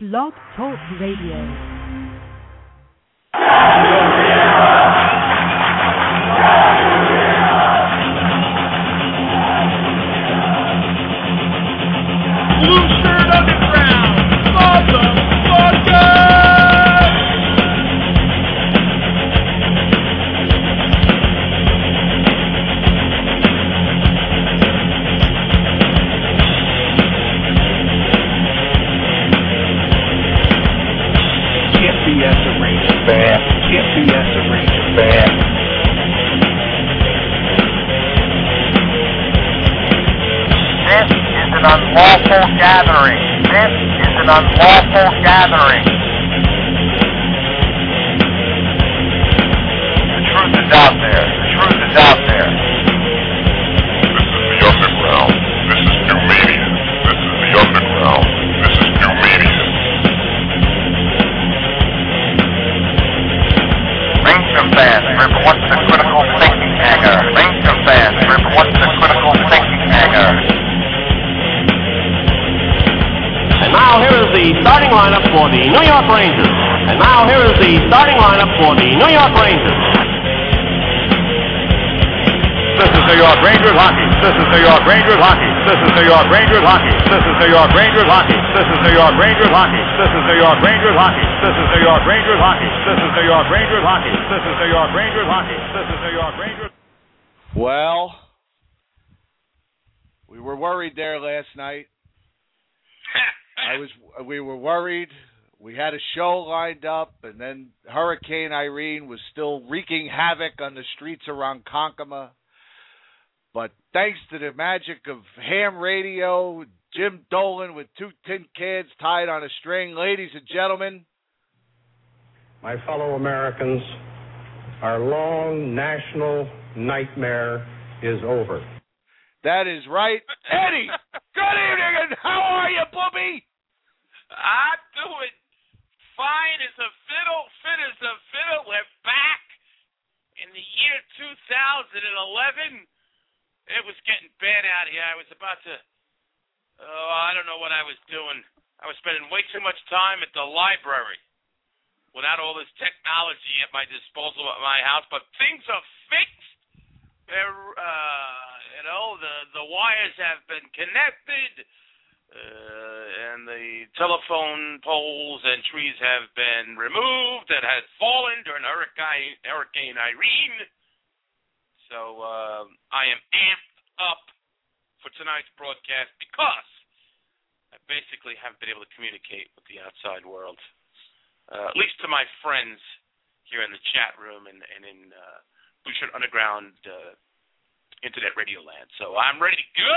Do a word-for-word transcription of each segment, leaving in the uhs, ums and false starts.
Blog Talk Radio. Blue Shirt Underground, motherfucker! Can't B S a Ranger fan. Can't B S a Ranger fan. This is an unlawful gathering. This is an unlawful gathering. The truth is out there. The truth is out there. This is the underground. This is new media. This is the underground. This is new media. Ranger fans, remember what's the critical thinking hanger? Ranger fans, remember what's the critical thinking hanger? And now here is the starting lineup for the New York Rangers. And now here is the starting lineup for the New York Rangers. This is New York Rangers hockey. This is New York Rangers hockey. This is New York Rangers hockey. This is New York Rangers hockey. This is New York Rangers hockey. This is New York Rangers hockey. This is New York Rangers hockey. This is New York Rangers hockey. This is New York Rangers hockey. This is New York Rangers. Well, we were worried there last night. I was. We were worried. We had a show lined up, and then Hurricane Irene was still wreaking havoc on the streets around Konkoma. But thanks to the magic of ham radio, Jim Dolan with two tin cans tied on a string, ladies and gentlemen. My fellow Americans, our long national nightmare is over. That is right. Eddie, good evening, and how are you, Booby? I'm doing fine as a fiddle, fit as a fiddle. We're back in the year two thousand eleven. It was getting bad out here. I was about to, oh, I don't know what I was doing. I was spending way too much time at the library without all this technology at my disposal at my house. But things are fixed. They're, uh, you know, the, the wires have been connected, uh, and the telephone poles and trees have been removed that had fallen during Hurricane, Hurricane Irene. So uh, I am amped up for tonight's broadcast because I basically haven't been able to communicate with the outside world, uh, at least to my friends here in the chat room and, and in uh, Blue Shirt Underground uh, Internet Radio Land. So I'm ready to go.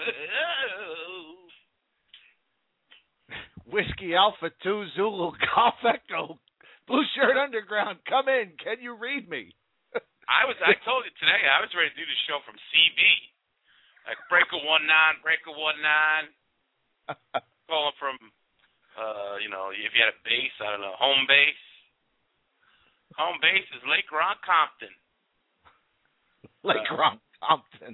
Whiskey Alpha two Zulu Golf Echo, Blue Shirt Underground, come in. Can you read me? I was. I told you today I was ready to do the show from C B, like Breaker One Nine, Breaker One Nine, calling from, uh, you know, if you had a base, I don't know, home base. Home base is Lake Ronkonkoma. Lake uh, Ronkonkoma.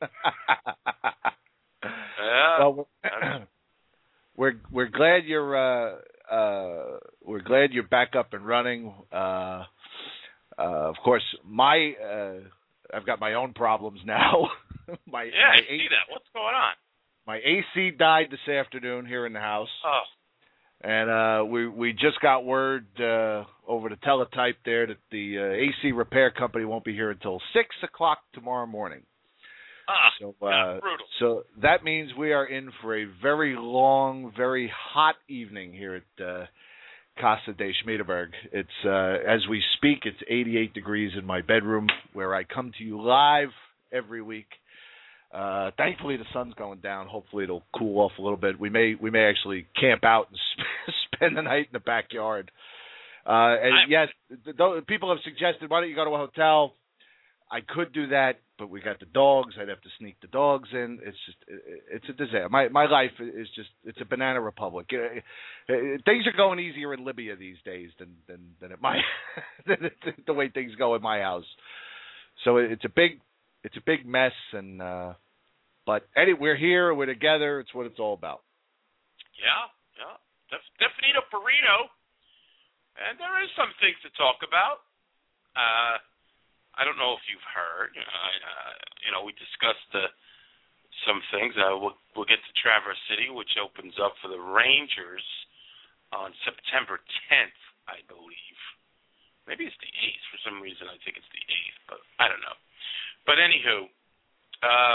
Yeah. Well, we're we're glad you're uh, uh, we're glad you're back up and running. Uh, Uh, of course, my uh, I've got my own problems now. my, yeah, my I see A- that. What's going on? My A C died this afternoon here in the house. Oh. And uh, we we just got word uh, over the teletype there that the uh, A C repair company won't be here until six o'clock tomorrow morning. Ah, so, yeah, uh, brutal. So that means we are in for a very long, very hot evening here at uh, Casa de Schmiedeberg. It's uh, as we speak, it's eighty-eight degrees in my bedroom where I come to you live every week. Uh, thankfully, the sun's going down. Hopefully, it'll cool off a little bit. We may we may actually camp out and sp- spend the night in the backyard. Uh, and I'm, yes, the, the, people have suggested, why don't you go to a hotel? I could do that, but we got the dogs. I'd have to sneak the dogs in. It's just, it's a disaster. My my life is just, it's a banana republic. Things are going easier in Libya these days than than than at my than the way things go in my house. So it's a big, it's a big mess. And uh, but Eddie, we're here. We're together. It's what it's all about. Yeah, yeah. Def- Benito Perino, and there is some things to talk about. Uh, I don't know if you've heard. Uh, you know, we discussed uh, some things. Uh, we'll, we'll get to Traverse City, which opens up for the Rangers on September tenth, I believe. Maybe it's the eighth. For some reason, I think it's the eighth, but I don't know. But anywho, uh,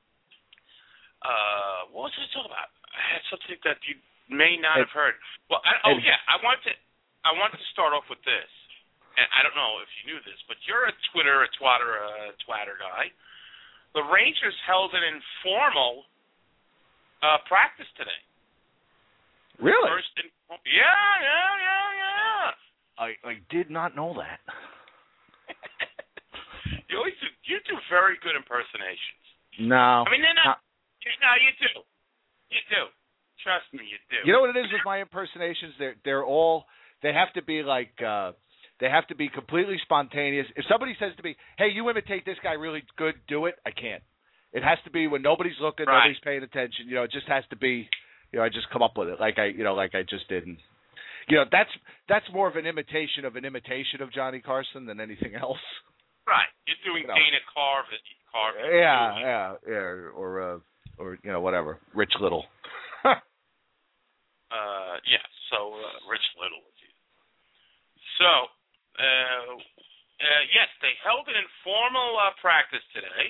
uh, what was I talking about? I had something that you may not have heard. Well, I, oh yeah, I want to. I want to start off with this, and I don't know if you knew this, but you're a Twitter, a twatter, a twatter guy. The Rangers held an informal uh, practice today. Really? First in, yeah, yeah, yeah, yeah. I I did not know that. you always do, you do very good impersonations. No. I mean, they're not. not You, no, you do. You do. Trust me, you do. You know what it is with my impersonations? They're they're all they have to be like uh, they have to be completely spontaneous. If somebody says to me, "Hey, you imitate this guy really good, do it," I can't. It has to be when nobody's looking, right. nobody's paying attention. You know, it just has to be. You know, I just come up with it like I you know like I just did. And, you know, that's that's more of an imitation of an imitation of Johnny Carson than anything else. Right. You're doing you know. Dana Carvin. Carvin. Yeah, yeah, yeah, or uh, or you know whatever, Rich Little. Uh, yeah, so uh, Rich Little was he. So, uh, uh, yes, they held an informal uh, practice today,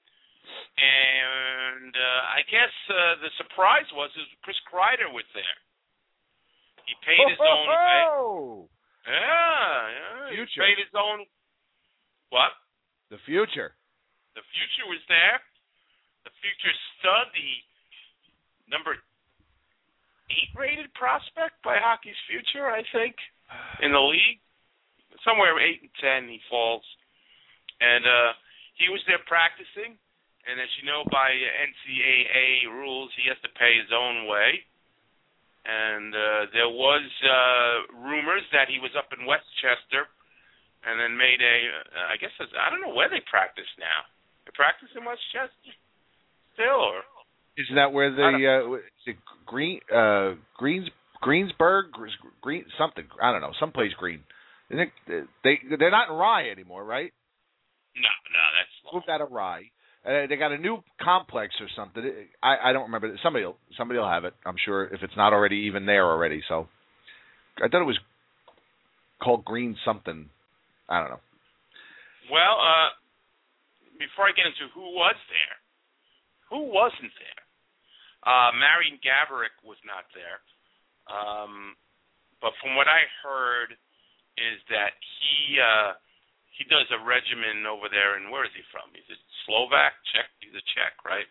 and uh, I guess uh, the surprise was is Chris Kreider was there. He paid his oh, own way. Oh, Yeah, yeah. Future. He paid his own. What? The future. The future was there. The future stud, the number eight rated prospect by Hockey's Future, I think, in the league. Somewhere eight and ten he falls. And uh, he was there practicing, and as you know by N C double A rules, he has to pay his own way. And uh, there was uh, rumors that he was up in Westchester and then made a, uh, I guess, I don't know where they practice now. They practice in Westchester still, or? Isn't that where the uh, is it Green uh, Greens Greensburg Green something I don't know someplace green? Isn't it, they they're not in Rye anymore, right? No, no, that's long. Moved out of Rye. Uh, they got a new complex or something. I I don't remember. Somebody will somebody will have it. I'm sure if it's not already even there already. So I thought it was called Green something. I don't know. Well, uh, before I get into who was there, who wasn't there? Uh, Marian Gaborik was not there. Um, but from what I heard is that he uh, he does a regimen over there, and where is he from? He's a Slovak? Czech? He's a Czech, right?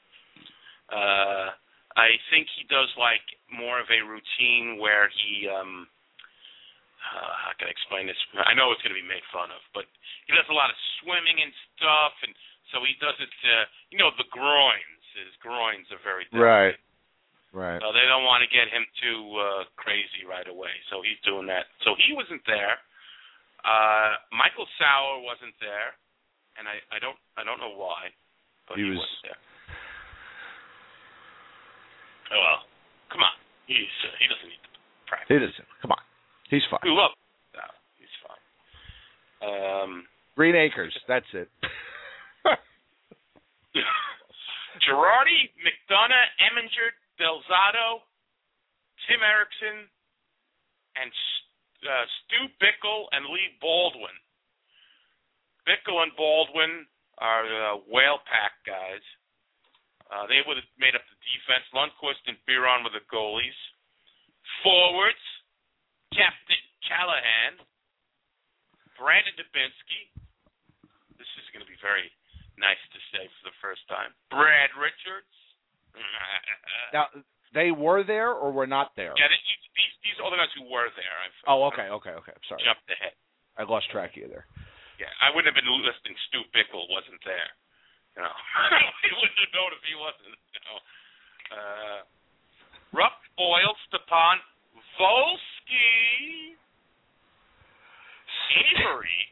Uh, I think he does like more of a routine where he, um, uh, how can I explain this? I know it's going to be made fun of, but he does a lot of swimming and stuff, and so he does it, uh, you know, the groins. His groins are very delicate. Right. Right. So they don't want to get him too uh, crazy right away. So he's doing that. So he wasn't there. Uh, Michael Sauer wasn't there, and I, I don't I don't know why, but he, he was, was wasn't there. Oh well, come on. He's uh, he doesn't need to practice. He doesn't. Come on. He's fine. We love him. No, he's fine. Um, Green Acres. That's it. Girardi, McDonough, Eminger, Delzato, Tim Erickson, and uh, Stu Bickle and Lee Baldwin. Bickle and Baldwin are uh, whale pack guys. Uh, they would have made up the defense. Lundqvist and Biron were the goalies. Forwards, Captain Callahan, Brandon Dubinsky. This is going to be very nice to say for the first time. Brad Richards. Now, they were there or were not there? Yeah, these, these are all the guys who were there. I've, oh, okay, okay, okay. I'm sorry. Jumped ahead. I lost track of you there. Yeah, I wouldn't have been listening. Stu Bickle wasn't there. You know, he wouldn't have known if he wasn't. You know, uh, Rupp, Boyle, Stepan, Volsky, Avery,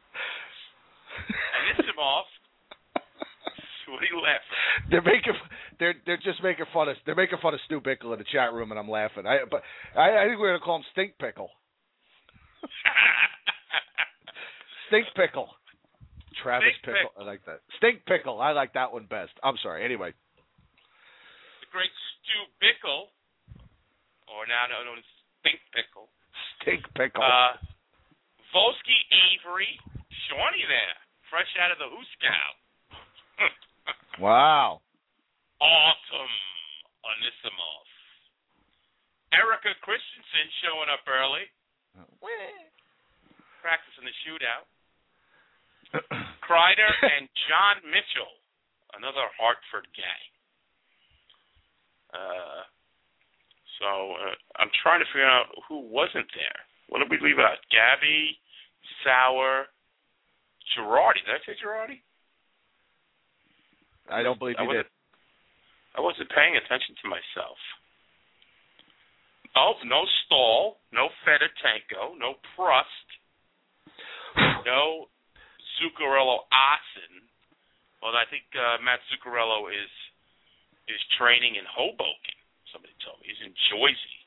Anisimov. What are you laughing? They're making they're they're just making fun of they're making fun of Stu Bickle in the chat room, and I'm laughing. I but I, I think we're gonna call him Stink Pickle. Stink Pickle. Travis Stink Pickle. Pickle. I like that. Stink Pickle. I like that one best. I'm sorry. Anyway. The great Stu Bickle, or now known as Stink Pickle. Stink Pickle. Uh, Volsky Avery, Shawnee there, fresh out of the Hooskow. Wow. Autumn Anisimov. Erica Christensen showing up early. Practicing the shootout. Kreider and John Mitchell, another Hartford gang. Uh, so uh, I'm trying to figure out who wasn't there. What did we leave out? Gabby, Sauer, Girardi. Did I say Girardi? I don't believe I you did. I wasn't paying attention to myself. Oh, no Stahl, no Fedotenko, no Prust, no Zuccarello-Assen. Well, I think uh, Matt Zuccarello is is training in Hoboken. Somebody told me he's in Jersey.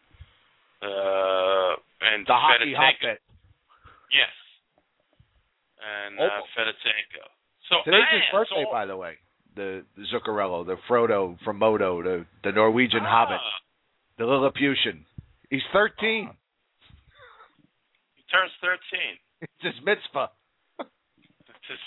Uh, and the hockey Fedotenko. hotbed. Yes. And uh, Fedotenko. So Today's I, his birthday, so, by the way. The, the Zuccarello, the Frodo from Modo, the the Norwegian ah, Hobbit, the Lilliputian. He's thirteen. He turns thirteen. It's his mitzvah. It's his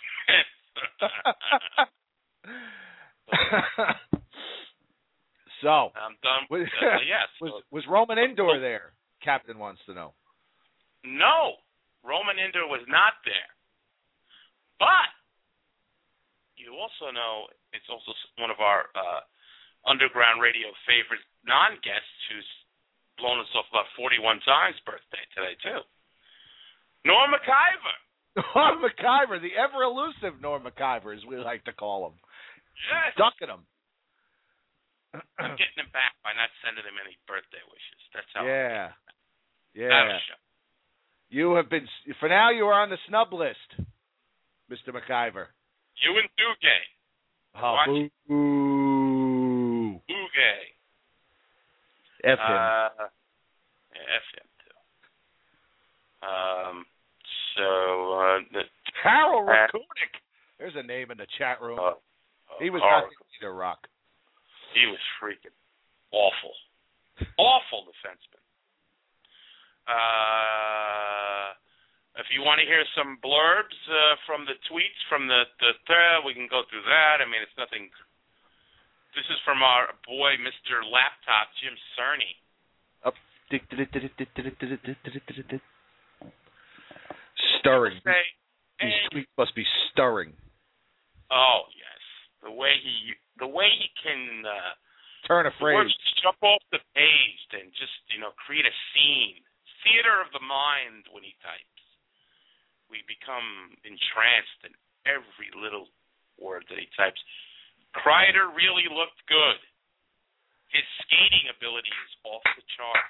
mitzvah. So, I'm done. was, Uh, yes. was was Roman Indoor there? Captain wants to know. No, Roman Indoor was not there. But you also know it's also one of our uh, underground radio favorite non-guests who's blown us off about forty-one times birthday today, too. Norm McIver. Norm McIver, the ever-elusive Norm McIver, as we like to call him. Yes. Ducking him. I'm getting him back by not sending him any birthday wishes. That's how Yeah. I'm Yeah. You have been, for now, you are on the snub list, Mister McIver. You and Duguay. Oh, Watch. boo. Boo. Duguay. F him. Uh, yeah, F him, too. Um, so, uh, the, Harold uh, Rakunik. There's a name in the chat room. Uh, he was uh, not either, Rock. He was freaking awful. Awful defenseman. Uh, if you want to hear some blurbs uh, from the tweets, from the, the thread, we can go through that. I mean, it's nothing. This is from our boy, Mister Laptop, Jim Cerny. Up. Stirring. Say, These hey, tweets must be stirring. oh yes, the way he, the way he can uh, Turn a the words phrase. jump off the page and just you know create a scene, theater of the mind when he types. We become entranced in every little word that he types. Kreider really looked good. His skating ability is off the chart.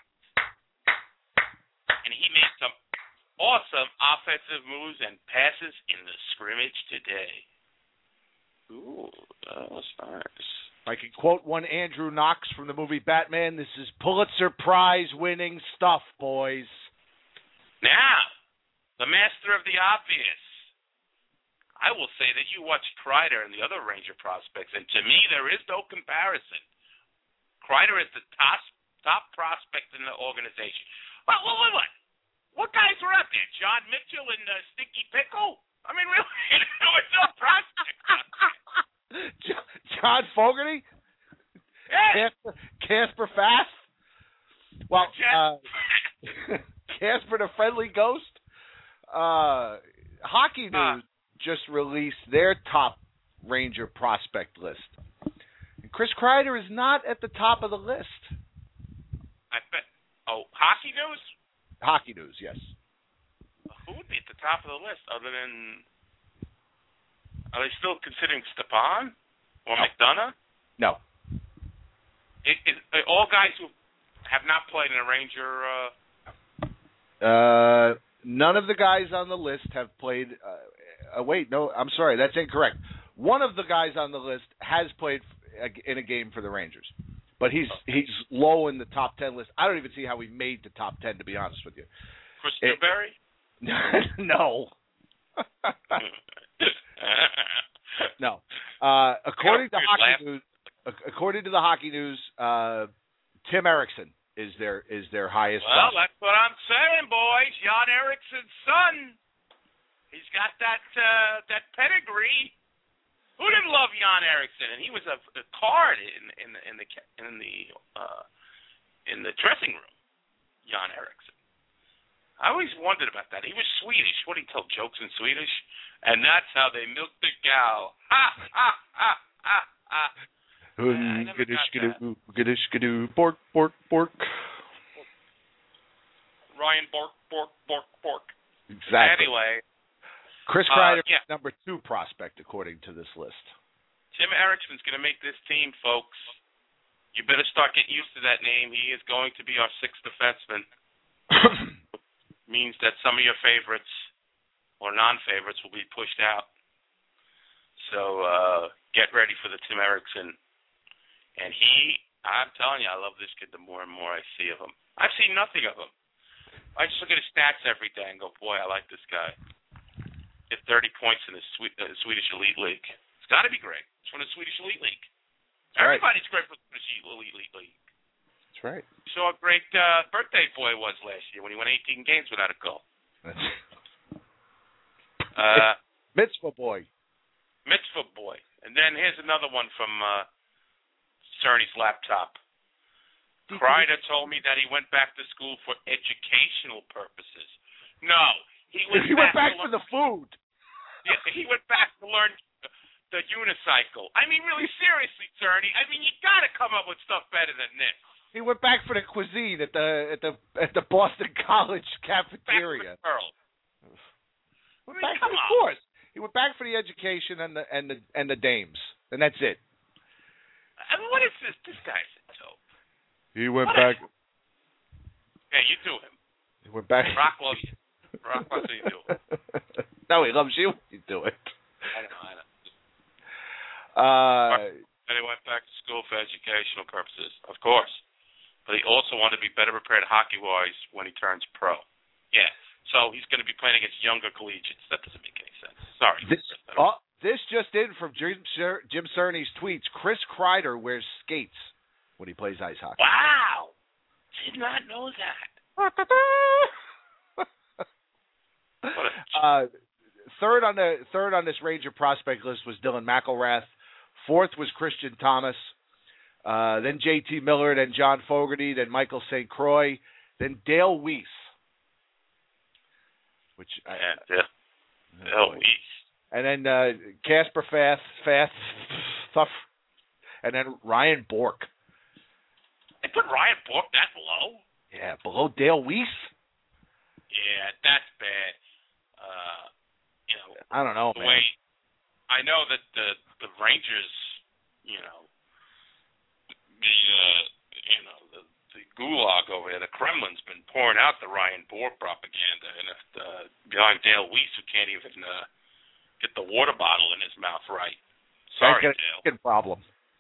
And he made some awesome offensive moves and passes in the scrimmage today. Ooh, that was nice. I can quote one Andrew Knox from the movie Batman. This is Pulitzer Prize winning stuff, boys. Now, the master of the obvious. I will say that you watch Kreider and the other Ranger prospects, and to me, there is no comparison. Kreider is the top top prospect in the organization. What, what, what, what? What guys were out there? John Mitchell and uh, Stinky Pickle? I mean, really? There was no prospect out there. John Fogerty? Yeah. Casper, Casper Fast? Well, uh, Casper the Friendly Ghost? Uh, Hockey News uh. just released their top Ranger prospect list. And Chris Kreider is not at the top of the list. I bet. Oh, Hockey News? Hockey News, yes. Who would be at the top of the list other than... Are they still considering Stepan or no. McDonough? No. It, it, all guys who have not played in a Ranger... Uh... Uh, none of the guys on the list have played... Uh, uh, wait, no, I'm sorry, that's incorrect. One of the guys on the list has played in a game for the Rangers. But he's he's low in the top ten list. I don't even see how he made the top ten, to be honest with you. Chris It- Newberry? no. no. Uh, according to Weird Hockey laugh. News, ac- according to the Hockey News, uh, Tim Erickson is their is their highest. Well, prospect. that's what I'm saying, boys. Jan Eriksson's son. He's got that uh, that pedigree. Who didn't love Jan Eriksson? And he was a, a card in in the in the in the uh, in the dressing room. Jan Eriksson. I always wondered about that. He was Swedish. What did he tell jokes in Swedish? And that's how they milked the cow. Ha ha ha ha ha. I never got that. Gadish, gadoo, bork, bork, bork. Ryan Bork, Bork, Bork, Bork. Exactly. Anyway, Chris uh, Kreider yeah. is number two prospect according to this list. Tim Eriksson's going to make this team, folks. You better start getting used to that name. He is going to be our sixth defenseman. Means that some of your favorites or non-favorites will be pushed out. So uh, get ready for the Tim Eriksson. And he, I'm telling you, I love this kid the more and more I see of him. I've seen nothing of him. I just look at his stats every day and go, boy, I like this guy. Hit thirty points in the Swe- uh, Swedish Elite League. It's got to be great. It's from the Swedish Elite League. That's right. Everybody's great for the Swedish Elite League. That's right. Saw how great uh, birthday boy was last year when he won eighteen games without a goal. Uh, Mitzvah boy. Mitzvah boy. And then here's another one from uh, Cerny's laptop. Kreider told me that he went back to school for educational purposes. No, he went He back, went back to for the food. Yeah, he went back to learn the unicycle. I mean, really, seriously, Cerny. I mean, you got to come up with stuff better than this. He went back for the cuisine at the at the at the Boston College Back cafeteria. for the girls. Went I mean, back come for the on. course. He went back for the education and the and the and the dames, and that's it. I mean, what is this? This guy's so. He went What back. Yeah, you do him. He went back. Rock loves you. Rock loves you do it. No, he loves you. You do it. I know, I know. Uh, And he went back to school for educational purposes, of course. But he also wanted to be better prepared hockey-wise when he turns pro. Yeah. So he's going to be playing against younger collegiates. That doesn't make any sense. Sorry. this, oh, this just in from Jim, Cer- Jim Cerny's tweets. Chris Kreider wears skates when he plays ice hockey. Wow. Did not know that. What a- uh, third on the third on this Ranger prospect list was Dylan McElrath. Fourth was Christian Thomas. Uh, then J T Miller, then John Fogerty, then Michael Saint Croix, then Dale Weiss. Which I, yeah, yeah. oh, Oh, he's, and then uh, Casper Fath, Fath, Thuff, and then Ryan Bork. they put Ryan Bork that low? Yeah, below Dale Weiss. Yeah, that's bad. Uh, you know, I don't know, the man. way I know that the the Rangers, you know, the uh, you know the the gulag over there, the Kremlin's been pouring out the Ryan Bork propaganda, and if the guy Dale Weiss who can't even uh, get the water bottle in his mouth right, sorry, That's Dale. a problem.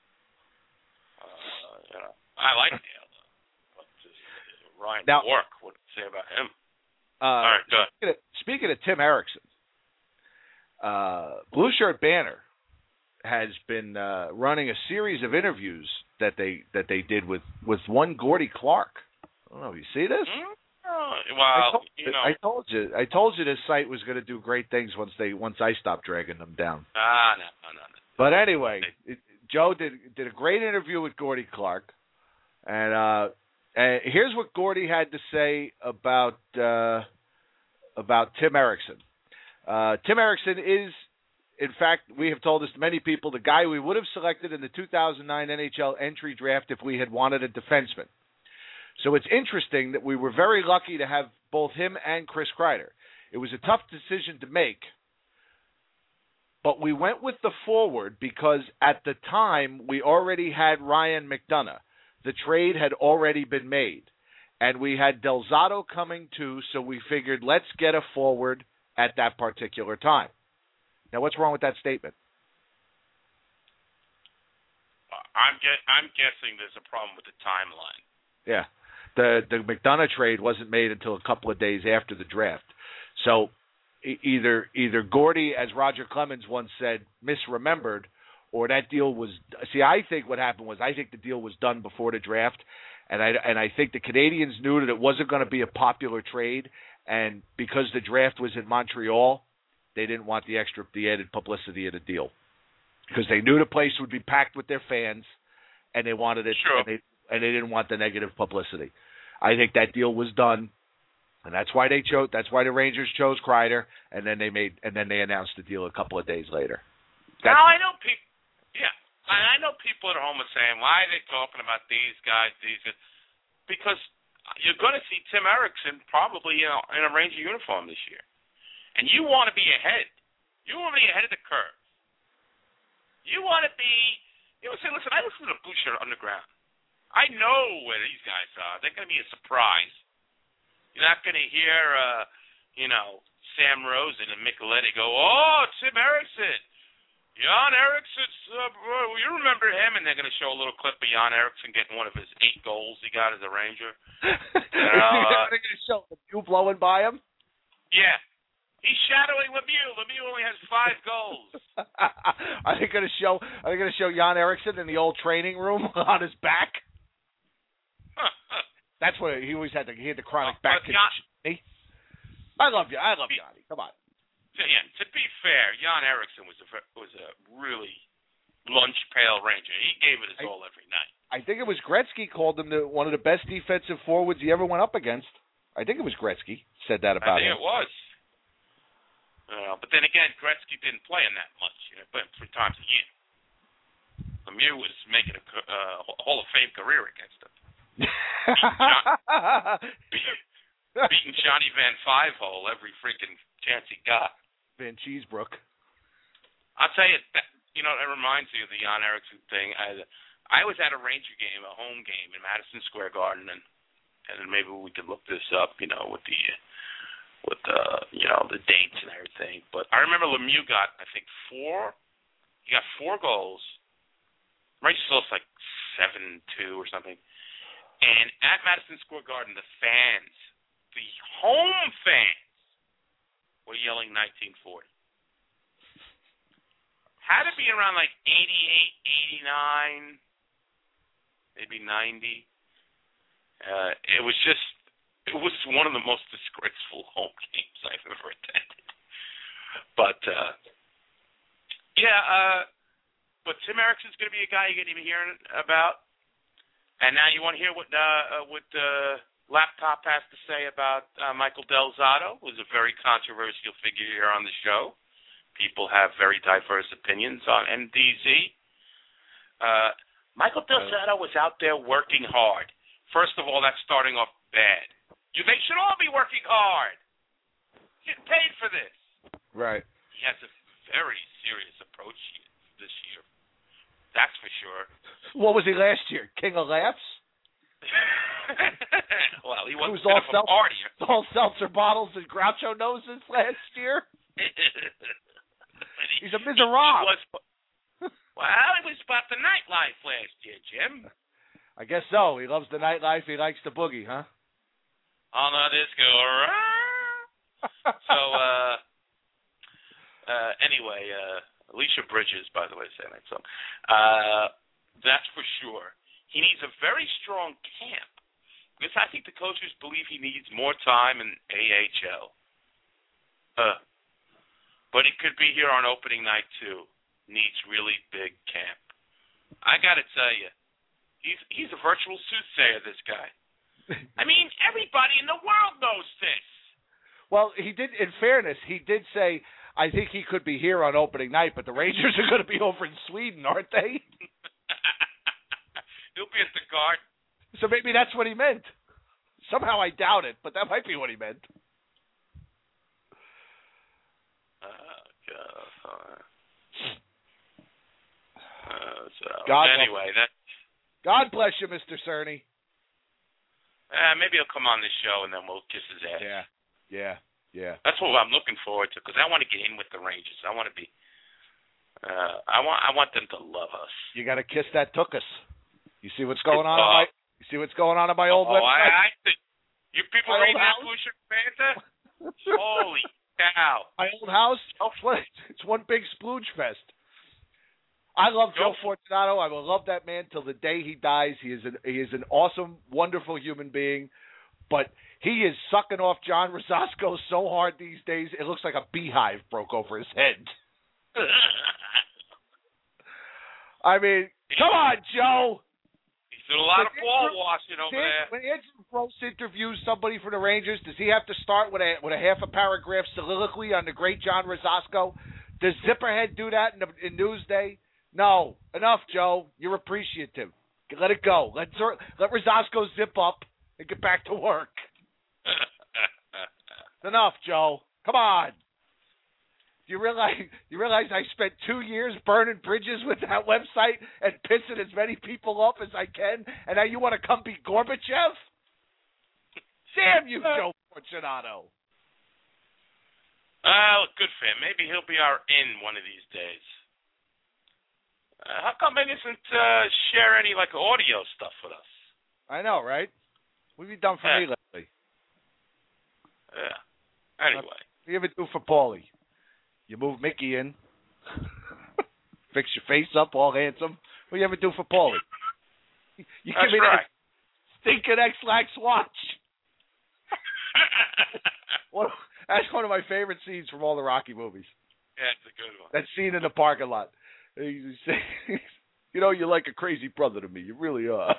Uh, you know, I like Dale, though. But uh, Ryan Now- Bork, what do you say about him? Uh, All right, good. Speaking of, speaking of Tim Erickson, uh, Blue Shirt Banner has been uh, running a series of interviews that they that they did with, with one Gordy Clark. I don't know. You see this? Hmm? Oh, I well, told, you know, I told you. I told you this site was going to do great things once they once I stopped dragging them down. ah, no, no, no, no. But anyway, it, Joe did did a great interview with Gordy Clark, and uh, and here's what Gordy had to say about uh, about Tim Erickson. Uh, Tim Erickson is, in fact, we have told this to many people, the guy we would have selected in the two thousand nine N H L entry draft if we had wanted a defenseman. So it's interesting that we were very lucky to have both him and Chris Kreider. It was a tough decision to make, but we went with the forward because at the time we already had Ryan McDonough. The trade had already been made, and we had Del Zotto coming too, so we figured let's get a forward at that particular time. Now, what's wrong with that statement? I'm get, I'm guessing there's a problem with the timeline. Yeah. The the McDonough trade wasn't made until a couple of days after the draft. So e- either either Gordy, as Roger Clemens once said, misremembered, or that deal was – see, I think what happened was I think the deal was done before the draft, and I, and I think the Canadians knew that it wasn't going to be a popular trade, and because the draft was in Montreal, they didn't want the extra – the added publicity of the deal because they knew the place would be packed with their fans, and they wanted it Sure. – and they, and they didn't want the negative publicity. I think that deal was done, and that's why they chose. That's why the Rangers chose Kreider, and then they made and then they announced the deal a couple of days later. That's, now I know people. Yeah, I, I know people at home are saying, "Why are they talking about these guys?" These guys? Because you're going to see Tim Erickson probably you know, in a Ranger uniform this year, and you want to be ahead. You want to be ahead of the curve. You want to be. You know, say, listen. I listen to Blue Shirt Underground. I know where these guys are. They're going to be a surprise. You're not going to hear, uh, you know, Sam Rosen and Micheletti go, "Oh, Tim Erickson, Jan Erickson, uh, you remember him?" And they're going to show a little clip of Jan Erickson getting one of his eight goals he got as a Ranger. You know, uh, they're going to show you blowing by him. Yeah, he's shadowing Lemieux. Lemieux only has five goals. Are they going to show? Are they going to show Jan Erickson in the old training room on his back? That's what he always had. The, he had the chronic uh, back Jan, condition. I love you. I love Yanni. Come on. So, yeah, to be fair, Jan Erickson was a was a really lunch pail Ranger. He gave it his I, all every night. I think it was Gretzky called him the, one of the best defensive forwards he ever went up against. I think it was Gretzky said that about I think him. it was. Uh, but then again, Gretzky didn't play him that much. You know, played him three times a year. Lemieux was making a uh, Hall of Fame career against him. beating, John, beating Johnny Van Fivehole every freaking chance he got. Van Cheesebrook. I'll tell you, that, you know, it reminds me of the Jan Erickson thing. I, I was at a Ranger game, a home game in Madison Square Garden, and and maybe we could look this up, you know, with the with the you know the dates and everything. But I remember Lemieux got, I think, four. He got four goals. Rangers lost like seven two or something. And at Madison Square Garden, the fans, the home fans, were yelling nineteen forty. Had to be around like eighty-eight, eighty-nine, maybe ninety. Uh, it was just, it was one of the most disgraceful home games I've ever attended. But, uh, yeah, uh, but Tim Erickson's going to be a guy you're going to be hearing about. And now you want to hear what uh, what uh, Laptop has to say about uh, Michael Del Zotto, who's a very controversial figure here on the show. People have very diverse opinions on M D Z. Uh, Michael Del Zotto was out there working hard. First of all, that's starting off bad. You, they should all be working hard. Get paid for this. Right. He has a very serious approach this year. That's for sure. What was he last year? King of Laughs? Well, he was was a all, bit of a seltzer, partier. all seltzer bottles and Groucho noses last year? He's a miserable. Well, it was about the nightlife last year, Jim. I guess so. He loves the nightlife. He likes the boogie, huh? On the disco. So, uh, uh, anyway, uh, Alicia Bridges, by the way, sang that song. Uh, that's for sure. He needs a very strong camp because I think the coaches believe he needs more time in A H L. Uh, but it could be here on opening night too. Needs really big camp. I got to tell you, he's he's a virtual soothsayer. This guy. I mean, everybody in the world knows this. Well, he did. In fairness, he did say, I think he could be here on opening night, but the Rangers are going to be over in Sweden, aren't they? He'll be at the Garden. So maybe that's what he meant. Somehow I doubt it, but that might be what he meant. Uh, God. Uh, so God anyway, that. God bless you, Mister Cerny. Uh, maybe he'll come on this show and then we'll kiss his ass. Yeah, yeah, yeah. That's what I'm looking forward to because I want to get in with the Rangers. I want to be. Uh, I want I want them to love us. You got to kiss that tookus. You see what's going on? Uh, on my, you see what's going on on my old oh, website? I, I think you people My read old that house? Blucher Panther? Holy cow! My old house. It's one, it's one big splooge fest. I love Joe Fortunato. I will love that man till the day he dies. He is an he is an awesome, wonderful human being, but he is sucking off John Rosasco so hard these days. It looks like a beehive broke over his head. I mean, come on, Joe. He's doing a lot of When ball Andrew- washing over there. When Andrew Gross interviews somebody for the Rangers, does he have to start with a with a half a paragraph soliloquy on the great John Rosasco? Does Zipperhead do that in, the, in Newsday? No. Enough, Joe. You're appreciative. Let it go. Let let Rosasco zip up and get back to work. Enough, Joe. Come on. Do you realize you realize I spent two years burning bridges with that website and pissing as many people off as I can, and now you want to come be Gorbachev? Damn you, Joe Fortunato. Oh, good for him. Maybe he'll be our in one of these days. Uh, how come he doesn't uh, share any like audio stuff with us? I know, right? What have you done for Yeah. me lately? Yeah. Anyway. What do you ever do for Paulie? You move Mickey in, fix your face up all handsome. What do you ever do for Paulie? You That's give me right. that stinking X-Lax watch. One of- that's one of my favorite scenes from all the Rocky movies. Yeah, it's a good one. That scene in the parking lot. You say, you know, you're like a crazy brother to me. You really are.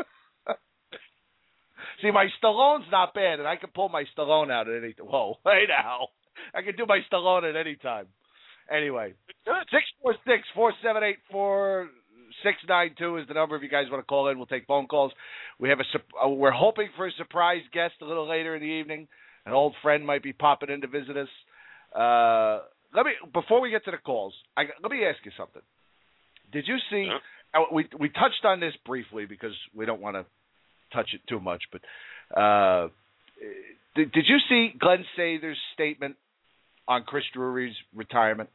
See, my Stallone's not bad, and I can pull my Stallone out at any time. Whoa, hey now. I can do my Stallone at any time. Anyway, six four six, four seven eight, four six nine two is the number if you guys want to call in. We'll take phone calls. We have a uh, we're hoping for a surprise guest a little later in the evening. An old friend might be popping in to visit us. Uh, let me before we get to the calls, I, let me ask you something. Did you see? Huh? Uh, we we touched on this briefly because we don't want to touch it too much, but uh, did, did you see Glenn Sather's statement on Chris Drury's retirement?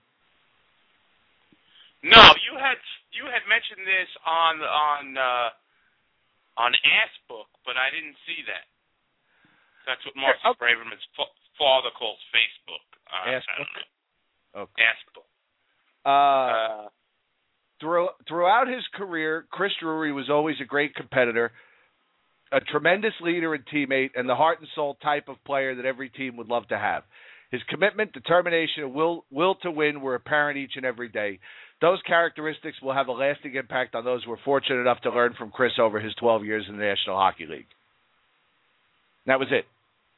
No, you had you had mentioned this on on uh, on Assbook, but I didn't see that. That's what Marcus Okay. Braverman's fa- father calls Facebook. Uh, Assbook? Okay. Assbook. Uh, Uh, through, throughout his career, Chris Drury was always a great competitor, a tremendous leader and teammate, and the heart and soul type of player that every team would love to have. His commitment, determination, and will, will to win were apparent each and every day. Those characteristics will have a lasting impact on those who were fortunate enough to learn from Chris over his twelve years in the National Hockey League. And that was it.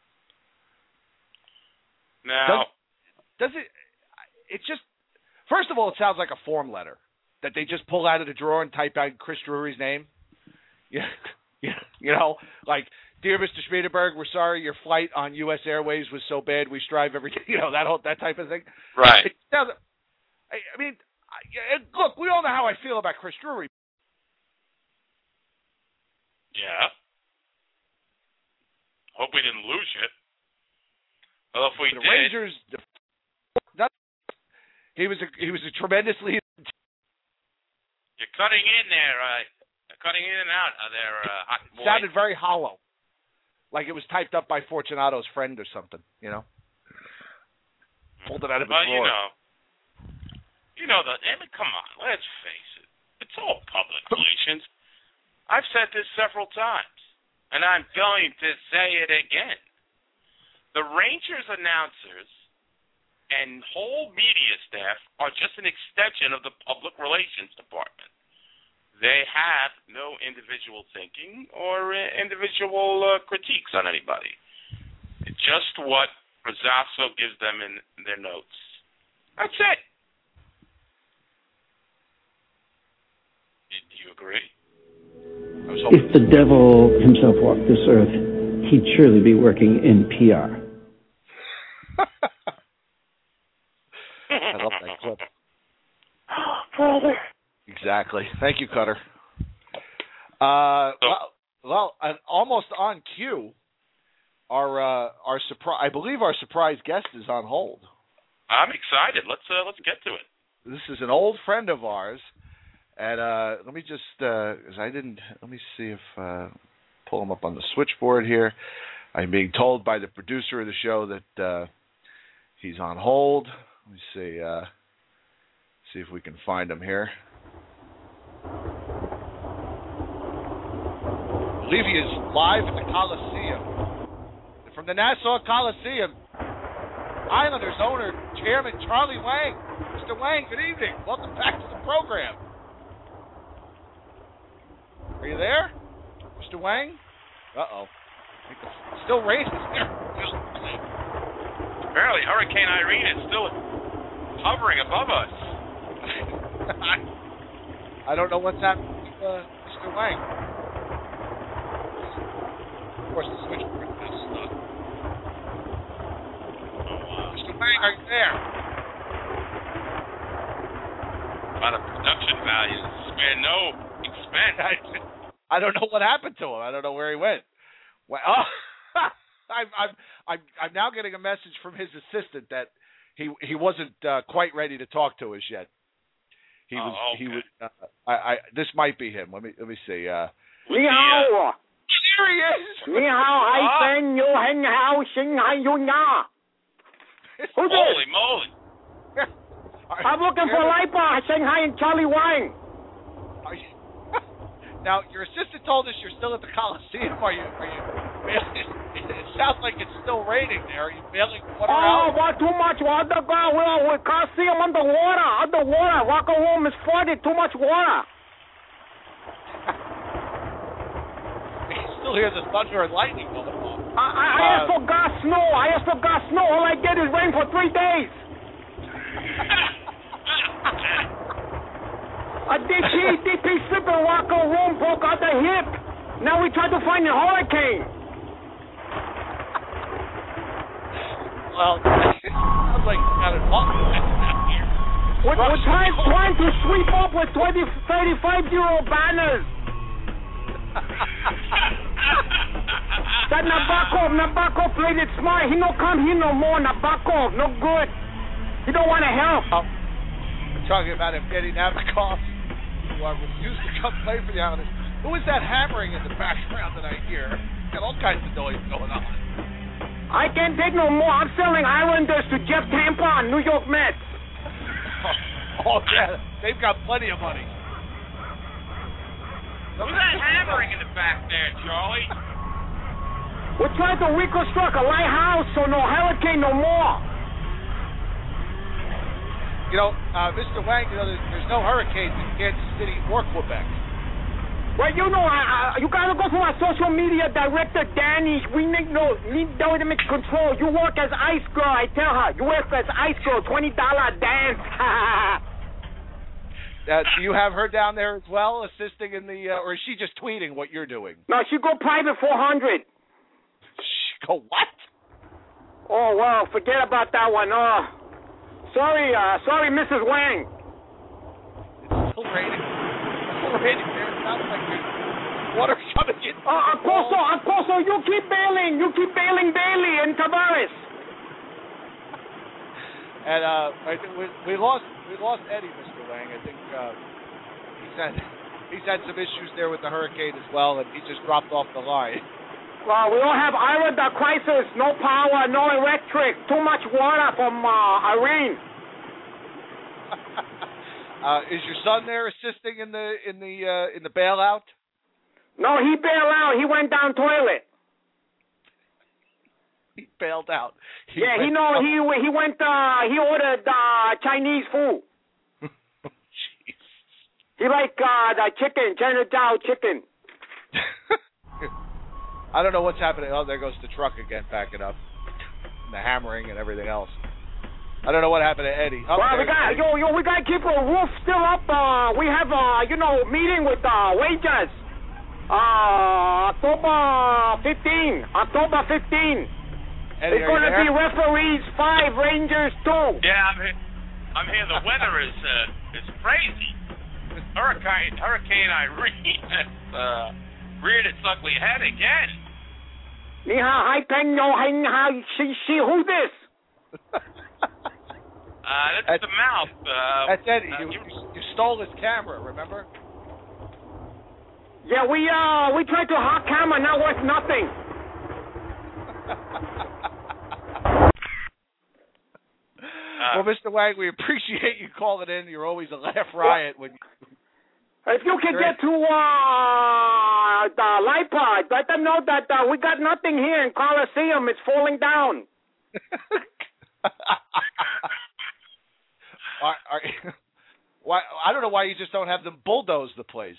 now, Does, does it? It's just. First of all, it sounds like a form letter that they just pull out of the drawer and type out Chris Drury's name. Yeah, yeah, you know, like, dear Mister Schmiedenberg, we're sorry your flight on U S Airways was so bad. We strive every day. You know, that whole that type of thing. right. It sounds, I, I mean, I, look, we all know how I feel about Chris Drury. Yeah. Hope we didn't lose you. Well, if we The did, Rangers. Not, he was a he was a tremendous leader. you're cutting in there, uh, cutting in and out of there. Uh, hot boy. Sounded very hollow, like it was typed up by Fortunato's friend or something. You know, pulled it out of his Well, you drawer. know, you know the. I mean, come on, let's face it. It's all public relations. I've said this several times, and I'm going to say it again. The Rangers announcers and whole media staff are just an extension of the public relations department. They have no individual thinking or uh, individual uh, critiques on anybody. It's just what Rosasco gives them in their notes. That's it. Do you agree? I was hoping If the devil himself walked this earth, he'd surely be working in P R. I love that clip. Brother. Exactly. Thank you, Cutter. Uh, well, well uh, almost on cue. Our uh, our surprise. I believe our surprise guest is on hold. I'm excited. Let's uh, let's get to it. this is an old friend of ours. And uh, let me just, because uh, I didn't, let me see if, uh, pull him up on the switchboard here. I'm being told by the producer of the show that uh, he's on hold. Let me see, uh, see if we can find him here. I believe he is live at the Coliseum. From the Nassau Coliseum, Islanders owner, Chairman Charlie Wang. Mister Wang, good evening. Welcome back to the program. Are you there, Mister Wang? Uh-oh. It's still raining there. Apparently, Hurricane Irene is still hovering above us. I don't know what's happening to uh, Mister Wang. Of course, the switchboard is stuck. Mister Wang, are you there? A lot of production values. Man, no expense. I don't know what happened to him. I don't know where he went. Well, oh, I'm, I'm, I'm, I'm now getting a message from his assistant that he he wasn't uh, quite ready to talk to us yet. He was. Oh, okay. He was. Uh, I, I. This might be him. Let me. Let me see. Uh, Ni hao. Here he is. Ni hao hai ben yo hen hao xing hai yu na. Who's Holy this? moly. I'm looking for Lipa, Shanghai, and Charlie Wang. Are you, now, your assistant told us you're still at the Coliseum. Are you? Are you? It sounds like it's still raining there. Are you bailing water Oh, out? what, too much water. We're, we Coliseum underwater. Underwater. Locker room is flooded. Too much water. I can still hear the thunder and lightning going on. I, I, I Uh, asked for God snow. I asked for God snow. All I get is rain for three days. A D P, D P slipper locker room broke out the hip. Now we try to find a hurricane. Well, it sounds like you got it all down here. We're, we're trying, trying to sweep up with twenty, thirty-five-year-old banners. That Nabokov, Nabokov played it smart. He no come here no more. Nabokov, no good. He don't want to help. Oh, we're talking about Evgeny Nabokov, who uh, refused to come play for the Islanders. Who is that hammering in the background that I hear? Got all kinds of noise going on. I can't take no more. I'm selling Islanders to Jeff Tampon, New York Mets. Oh, yeah, they've got plenty of money. Who's that hammering in the back there, Charlie? We're trying to reconstruct a lighthouse so no hurricane no more. You know, uh, Mister Wang, you know, there's, there's no hurricanes in Kansas City or Quebec. Well, you know, I, I, you gotta go to our social media director, Danny. We need no need dynamic control. You work as ice girl, I tell her. You work as ice girl, twenty dollar dance. Uh, do you have her down there as well, assisting in the, uh, or is she just tweeting what you're doing? No, she go private four hundred. She go what? Oh well, forget about that one. Oh, sorry, uh, sorry, Missus Wang. It's still raining. It's still raining there. It sounds like there's water coming in. Uh, Acoso, Acoso, you keep bailing. You keep bailing Bailey and Tavares. And uh, I think we, we lost we lost Eddie, Mister Wang. I think uh, he's had he's had some issues there with the hurricane as well, and he just dropped off the line. Well, we don't have Ira the crisis. No power, no electric. Too much water from uh, Irene. uh, is your son there assisting in the in the uh, in the bailout? No, he bailed out. He went down toilet. He bailed out. He yeah, went he know up. he he went. Uh, he ordered uh, Chinese food. Jeez. He like uh, the chicken, Chinatown chicken. I don't know what's happening. Oh, there goes the truck again, backing up, and the hammering and everything else. I don't know what happened to Eddie. Oh, well, we got yo yo. We gotta keep the roof still up. Uh, we have uh, you know, meeting with uh, wages. Uh, October fifteenth. October fifteenth. Eddie, it's going to be referees five, Rangers two. Yeah, I'm here. I'm here. The weather is uh, is crazy. This hurricane Hurricane Irene has uh, reared its ugly head again. Ni hao hai pen yo hen hao she she who's this? Uh, that's, That's- the mouth. Uh, That's Eddie. uh, You, you stole his camera, remember? Yeah, we uh we tried to hot camera, not worth nothing. Uh, Well, Mister Wang, we appreciate you calling in. You're always a laugh riot when you... If you can get to uh the light pod, let them know that uh, we got nothing here in Coliseum. It's falling down. are, are, why? I don't know why you just don't have them bulldoze the place.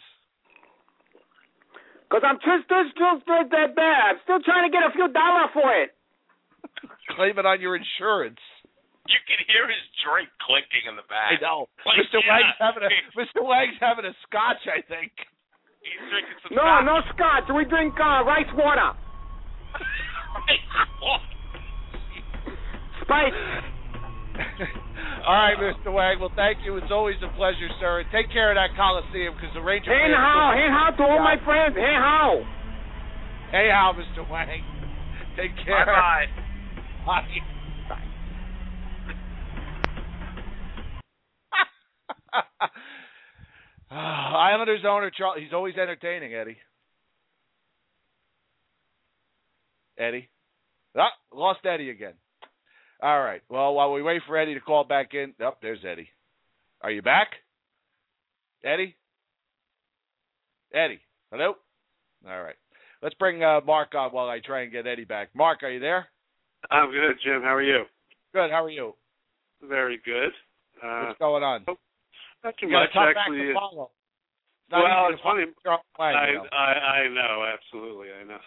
Cause I'm just still still still that bad. I'm still trying to get a few dollars for it. Claim it on your insurance. you can hear his drink clinking in the back. I know. Like, Mister yeah. Wang's having a Mister Wang's having a scotch, I think. He's drinking some No, scotch. no scotch. We drink uh, rice water. Rice water. Spice. All right, Mister Wang. Well, thank you. It's always a pleasure, sir. And take care of that Coliseum because the Ranger. Hey fans how, will- hey how to all my friends. Hey how. Hey how, Mister Wang. Take care. Bye bye. Bye. Islanders owner Charles. He's always entertaining, Eddie. Eddie. Ah, lost Eddie again. All right. Well, while we wait for Eddie to call back in. Oh, there's Eddie. Are you back? Eddie? Eddie. Hello? All right. Let's bring uh, Mark on while I try and get Eddie back. Mark, are you there? I'm good, Jim. How are you? Good. How are you? Very good. Uh, What's going on? not too You got much, a tough act actually. to follow. It's not Well, easy it's to follow funny. Charles Wang, I, you know. I I know, absolutely, I know.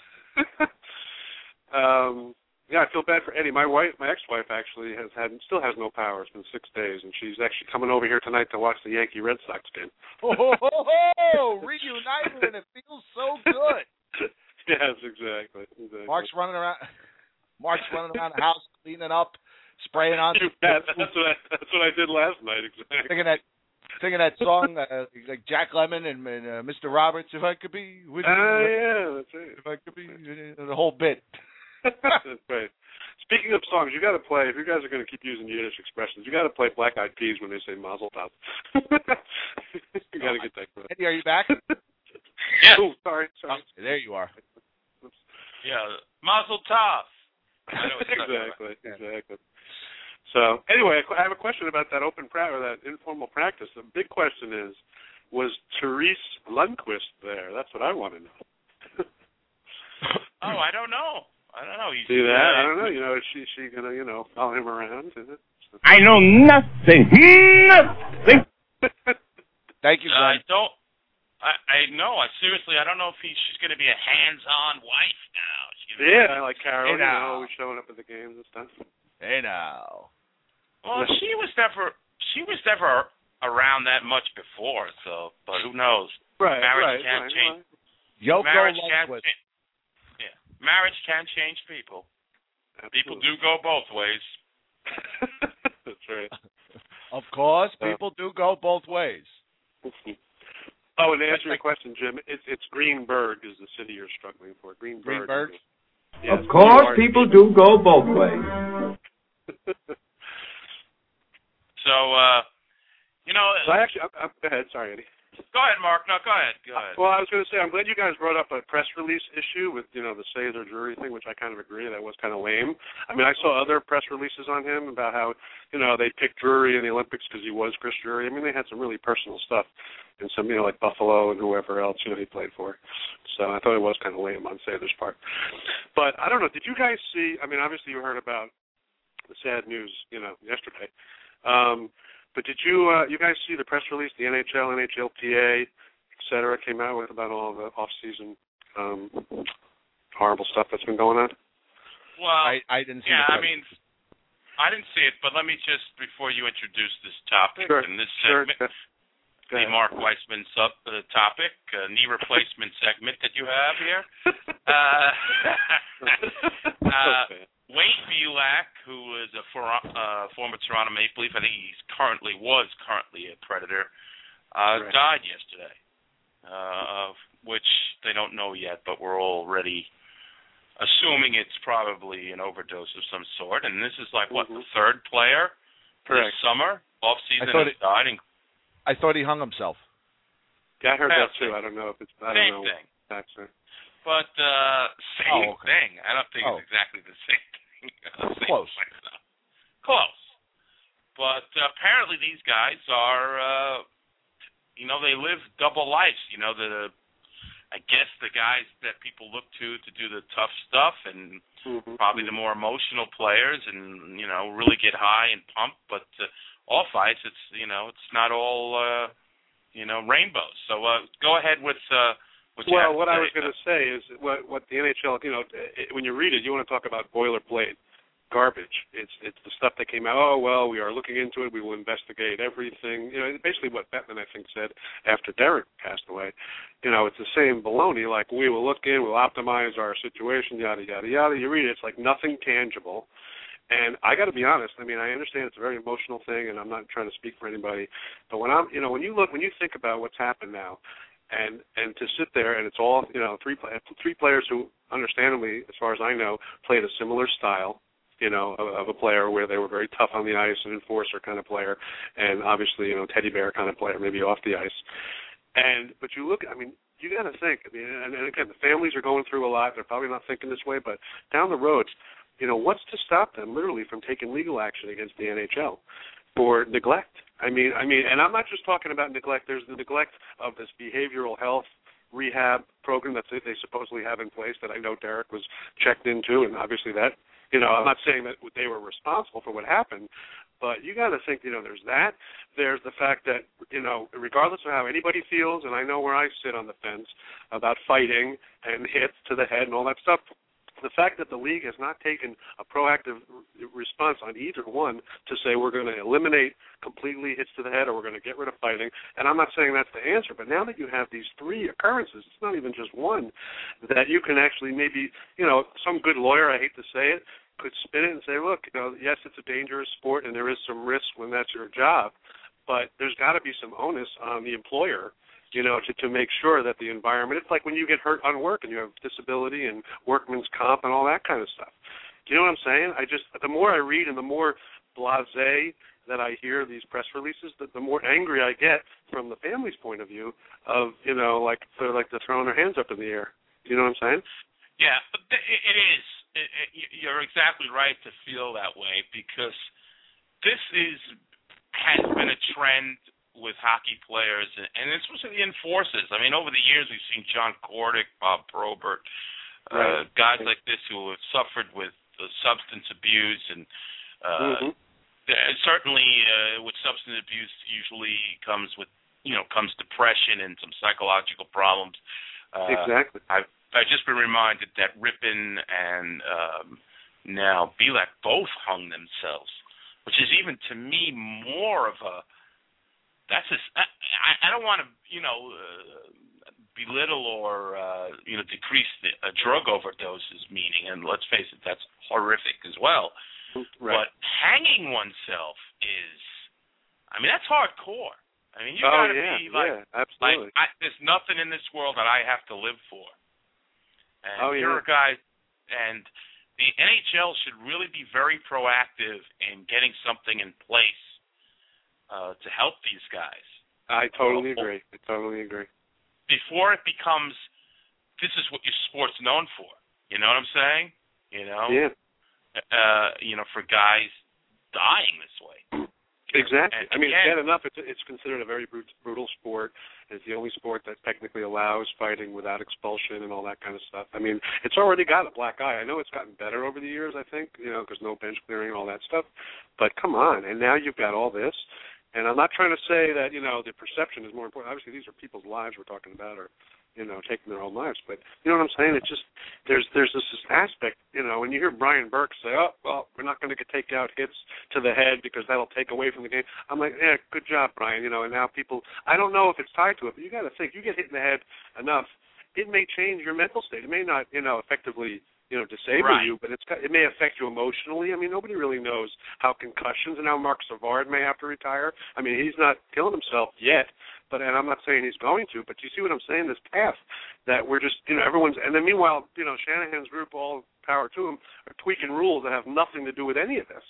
um, yeah, I feel bad for Eddie. My wife, my ex-wife, actually has had still has no power. It's been six days, and she's actually coming over here tonight to watch the Yankee Red Sox game. Oh, ho, ho, ho! Reunited, and it feels so good. Yes, exactly. exactly. Mark's running around. Mark's running around the house, cleaning up, spraying on. You bet. That's what I, that's what I did last night. Exactly. Singing that, singing that song uh, like Jack Lemmon and, and uh, Mister Roberts. If I could be with you, Ah, yeah, that's right. if I could be, uh, the whole bit. That's right. Speaking of songs, you got to play. If you guys are going to keep using Yiddish expressions, you got to play Black Eyed Peas when they say Mazel Tov. You got to get that. Correct. Eddie, are you back? Yes. Oh, sorry, sorry. Oh, there you are. Yeah. Mazel tov. I know what you're talking exactly, about. exactly. So, anyway, I have a question about that open pra- or that informal practice. The big question is, was Therese Lundquist there? That's what I want to know. Oh, I don't know. I don't know. He's, See that? uh, I don't know. You know, is she she gonna you know follow him around? Is it? I know nothing. Nothing. Thank you, I Glenn. don't. I, I know. I seriously, I don't know if he, she's going to be a hands-on wife now. She's gonna Yeah, I like Carol. Hey, You know, now. always showing up at the games and stuff. Hey now. Well, she was never. She was never around that much before. So, but who knows? Right, Marriage right, can't right, change. right. Yoko Marriage can't Lundquist. change. Yeah, marriage can change people. People do go both ways. That's right. Of course, people do go both ways. Oh, and to answer your question, Jim, it's it's Greenberg is the city you're struggling for. Greenberg. Greenberg? Yes, Of course, New York. people do go both ways. So, uh, you know, Well, actually, I'm, I'm, go ahead. Sorry, Eddie. go ahead, Mark. No, go ahead. Go ahead. Well, I was going to say, I'm glad you guys brought up a press release issue with, you know, the Sather jury thing, which I kind of agree that was kind of lame. I mean, I saw other press releases on him about how, you know, they picked Drury in the Olympics because he was Chris Drury. I mean, they had some really personal stuff and some, you know, like Buffalo and whoever else, you know, he played for. So I thought it was kind of lame on Sather's part. But I don't know. Did you guys see, I mean, obviously you heard about the sad news, you know, yesterday. Um, but did you, uh, you guys see the press release, the N H L, N H L P A, et cetera, came out with about all the off-season um, horrible stuff that's been going on? Well, I, I didn't see yeah, the I mean, I didn't see it, but let me just, before you introduce this topic Sure, and this sure. segment, Go the ahead. Mark Weissman sub uh, topic, uh, knee replacement segment that you have here. Uh, uh, Okay. Wayne Belak, who is a for, uh, former Toronto Maple Leaf, I think he's currently was currently a Predator, uh, Right. died yesterday. Uh, of which they don't know yet, but we're already assuming it's probably an overdose of some sort. And this is like what Mhm. the third player this summer, off season has it, started. I thought he hung himself. Yeah, I heard Same that too. thing. I don't know if it's I Same don't know. thing. Actually. But uh, same Oh, okay. thing. I don't think Oh. it's exactly the same thing. Same Close. Thing, no. Close. But uh, apparently these guys are, uh, you know, they live double lives. You know, the I guess the guys that people look to to do the tough stuff and mm-hmm. probably the more emotional players and, you know, really get high and pump. But uh, off ice, it's, you know, it's not all, uh, you know, rainbows. So uh, go ahead with uh, what you Well, have what to I say. was going to say is what, what the N H L, you know, it, when you read it, you want to talk about boilerplate garbage. It's it's the stuff that came out, oh, well, we are looking into it, we will investigate everything. You know, basically what Bettman, I think, said after Derek passed away. You know, it's the same baloney, like we will look in, we'll optimize our situation, yada, yada, yada. You read it, it's like nothing tangible. And I got to be honest, I mean, I understand it's a very emotional thing, and I'm not trying to speak for anybody, but when I'm, you know, when you look, when you think about what's happened now, and and to sit there and it's all, you know, three three players who, understandably, as far as I know, played a similar style, you know, of, of a player where they were very tough on the ice, an enforcer kind of player, and obviously, you know, teddy bear kind of player, maybe off the ice. And but you look, I mean, you got to think. I mean, and, and again, the families are going through a lot. They're probably not thinking this way, but down the road, you know, what's to stop them literally from taking legal action against the N H L for neglect? I mean, I mean, and I'm not just talking about neglect. There's the neglect of this behavioral health rehab program that they supposedly have in place that I know Derek was checked into, and obviously that, you know, I'm not saying that they were responsible for what happened, but you got to think, you know, there's that. There's the fact that, you know, regardless of how anybody feels, and I know where I sit on the fence about fighting and hits to the head and all that stuff, the fact that the league has not taken a proactive response on either one to say we're going to eliminate completely hits to the head or we're going to get rid of fighting, and I'm not saying that's the answer, but now that you have these three occurrences, it's not even just one, that you can actually maybe, you know, some good lawyer, I hate to say it, could spin it and say, look, you know, yes, it's a dangerous sport and there is some risk when that's your job, but there's got to be some onus on the employer, you know, to, to make sure that the environment, it's like when you get hurt on work and you have disability and workman's comp and all that kind of stuff. Do you know what I'm saying? I just, the more I read and the more blasé that I hear these press releases, the, the more angry I get from the family's point of view of, you know, like they're like they're throwing their hands up in the air. Do you know what I'm saying? Yeah, but it is. It, it, you're exactly right to feel that way because this is has been a trend with hockey players, and, and especially the enforcers. I mean, over the years, we've seen John Kordic, Bob Probert, uh, right. guys like this who have suffered with uh, substance abuse, and uh, mm-hmm. certainly uh, with substance abuse usually comes with, you know, comes depression and some psychological problems. Uh, exactly. I've, I've just been reminded that Rippin and um, now Belak both hung themselves, which is even to me more of a That's just, I, I don't want to, you know, uh, belittle or, uh, you know, decrease the, a drug overdoses meaning, and let's face it, that's horrific as well. Right. But hanging oneself is, I mean, that's hardcore. I mean, you oh, got to yeah, be like, yeah, absolutely. like I, there's nothing in this world that I have to live for. And oh, you're yeah. a guy, and the N H L should really be very proactive in getting something in place Uh, to help these guys. I totally uh, agree. I totally agree. Before it becomes, this is what your sport's known for. You know what I'm saying? You know? Yeah. Uh, you know, for guys dying this way. Exactly. And I mean, again, it's bad enough. It's, it's considered a very brut- brutal sport. It's the only sport that technically allows fighting without expulsion and all that kind of stuff. I mean, it's already got a black eye. I know it's gotten better over the years, I think, you know, because no bench clearing and all that stuff. But come on. And now you've got all this. And I'm not trying to say that, you know, the perception is more important. Obviously, these are people's lives we're talking about, or, you know, taking their own lives. But you know what I'm saying? It's just there's there's this, this aspect, you know, when you hear Brian Burke say, oh, well, we're not going to take out hits to the head because that'll take away from the game. I'm like, yeah, good job, Brian. You know, and now people, I don't know if it's tied to it, but you got to think, you get hit in the head enough, it may change your mental state. It may not, you know, effectively, you know, disable right. you, but it's it may affect you emotionally. I mean, nobody really knows how concussions and how Mark Savard may have to retire. I mean, he's not killing himself yet, but and I'm not saying he's going to, but you see what I'm saying? This path that we're just, you know, everyone's, and then meanwhile, you know, Shanahan's group, all power to him, are tweaking rules that have nothing to do with any of this.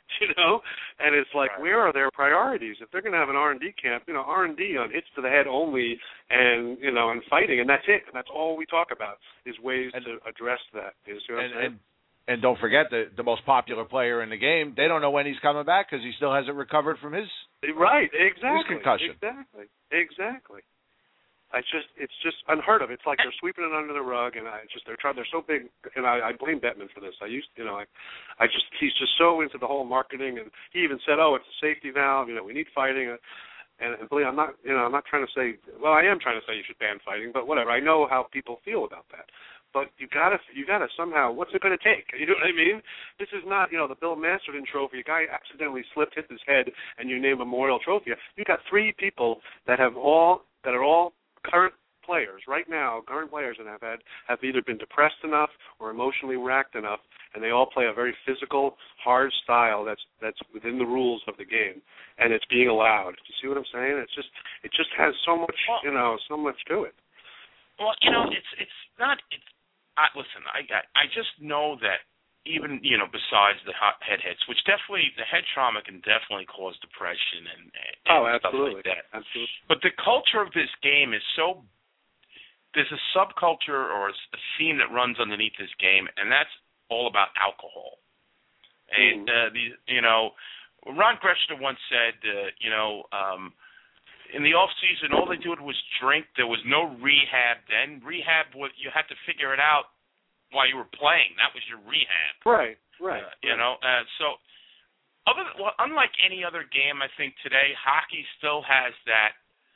You know, and it's like, right. where are their priorities? If they're going to have an R and D camp, you know, R and D on hits to the head only, and you know, and fighting, and that's it. And that's all we talk about is ways and, to address that. You see what and, I'm saying? And, and don't forget the the most popular player in the game. They don't know when he's coming back because he still hasn't recovered from his right. Exactly. his concussion. Exactly. Exactly. I just, it's just unheard of. It's like they're sweeping it under the rug, and I just, they're trying, they're so big, and I, I blame Bettman for this. I used, you know, I, I just, he's just so into the whole marketing, and he even said, oh, it's a safety valve, you know, we need fighting, and, and believe, I'm not, you know, I'm not trying to say, well, I am trying to say you should ban fighting, but whatever. I know how people feel about that. But you gotta, you gotta somehow. What's it gonna take? You know what I mean? This is not, you know, the Bill Masterton Trophy. A guy accidentally slipped, hit his head, and you name a memorial trophy. You got three people that have all, that are all current players right now, current players that have had have either been depressed enough or emotionally racked enough, and they all play a very physical, hard style that's that's within the rules of the game, and it's being allowed. Do you see what I'm saying? It's just, it just has so much, you know, so much to it. Well, you know, it's it's not. It's, I, listen, I, I I just know that even, you know, besides the head hits, which definitely, the head trauma can definitely cause depression and, and oh, stuff absolutely. like that. Absolutely. But the culture of this game is so, there's a subculture or a theme that runs underneath this game, and that's all about alcohol. And, mm. uh, the, you know, Ron Greshner once said, uh, you know, um, in the off season, all they did was drink. There was no rehab then. Rehab, was, you had to figure it out while you were playing. That was your rehab. Right, right. Uh, you right. know, uh, so other than, well, unlike any other game, I think today hockey still has that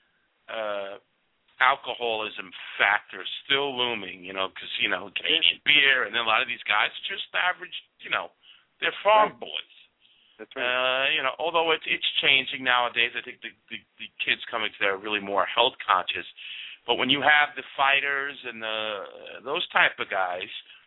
uh, alcoholism factor still looming. You know, because you know Canadian beer, and then a lot of these guys are just average. You know, they're farm right. boys. That's right. Uh, you know, although it's it's changing nowadays. I think the, the the kids coming to there are really more health conscious. But when you have the fighters and the those type of guys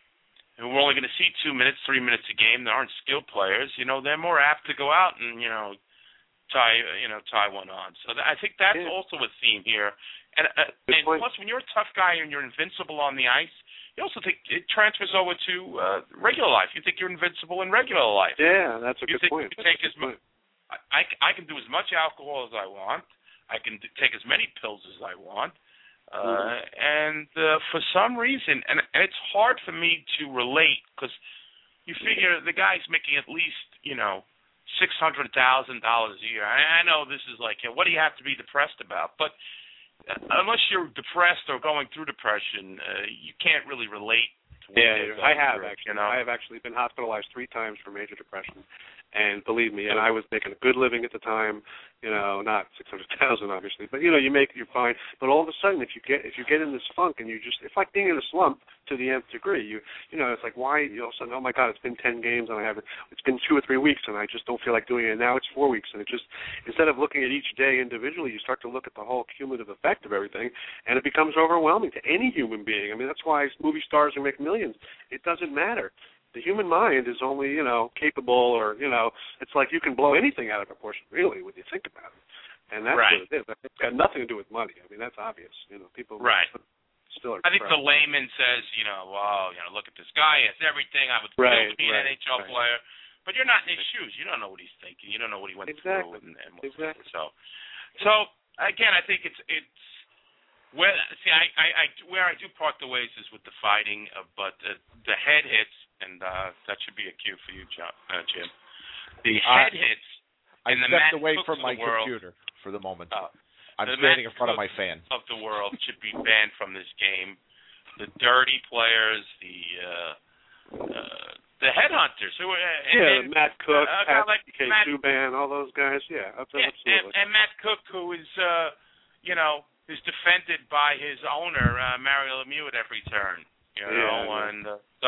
who are only going to see two minutes, three minutes a game, they aren't skilled players. You know, they're more apt to go out and you know tie you know tie one on. So th- I think that's yeah. also a theme here. And uh, and plus, when you're a tough guy and you're invincible on the ice, you also think it transfers over to uh, regular life. You think you're invincible in regular life. Yeah, that's a you good think point. You take that's as much. I, I can do as much alcohol as I want. I can d- take as many pills as I want. Uh, mm-hmm. And uh, for some reason, and, and it's hard for me to relate because you figure the guy's making at least, you know, six hundred thousand dollars a year. I, I know this is like, what do you have to be depressed about? But unless you're depressed or going through depression, uh, you can't really relate to what yeah, I have through, actually. You know? I have actually been hospitalized three times for major depression, and believe me, and I was making a good living at the time. You know, not six hundred thousand obviously, but you know, you make you're fine. But all of a sudden, if you get if you get in this funk and you just, it's like being in a slump to the nth degree. You you know, it's like why you all of a sudden, oh my God, it's been ten games and I haven't. It's been two or three weeks and I just don't feel like doing it. And now it's four weeks and it just, instead of looking at each day individually, you start to look at the whole cumulative effect of everything, and it becomes overwhelming to any human being. I mean, that's why movie stars who make millions. It doesn't matter. The human mind is only, you know, capable, or, you know, it's like you can blow anything out of proportion, really, when you think about it. And that's right. what it is. It's got nothing to do with money. I mean, that's obvious. You know, people right. still are I think the layman says, you know, oh, you know, look at this guy. He has everything. I would still right, be right, an N H L right. player. But you're not in his shoes. You don't know what he's thinking. You don't know what he went exactly. through. And, and what exactly. So, so, again, I think it's, it's, where, see, I, I, I, where I do part the ways is with the fighting, uh, but uh, the head hits, and uh, that should be a cue for you, John, uh, Jim. The head uh, hits. I and the stepped Matt away Cooks from my world, computer for the moment. Uh, I'm the standing Matt in front of Cooks my fan. Of the world should be banned from this game. The dirty players, the uh, uh, the headhunters, who uh, and, yeah, and, Matt Cook, uh, Pat like K. Matt, Subban, all those guys. Yeah, absolutely. Yeah, and, and Matt Cook, who is, uh, you know, is defended by his owner, uh, Mario Lemieux, at every turn. You know, yeah, and uh, so,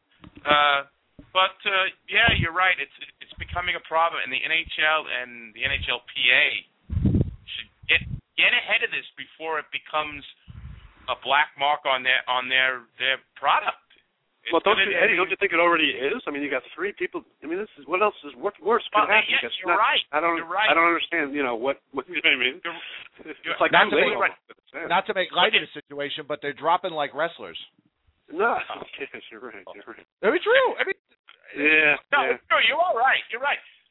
uh, but uh, yeah, you're right. It's it's becoming a problem, and the N H L and the N H L P A should get get ahead of this before it becomes a black mark on their on their their product. It's well, don't gonna, you, Eddie? Don't you think it already is? I mean, you got three people. I mean, this is what else is what worse could well, happen? Yes, it's you're not, right. I don't. You're right. I don't understand. You know what? What you know what I mean? You're, you're, it's like not to, make, right. not to make light of the situation, but they're dropping like wrestlers. No, yes, you're right. You're right. It's true. I mean, yeah. No, yeah. it's true. You're all right. You're right.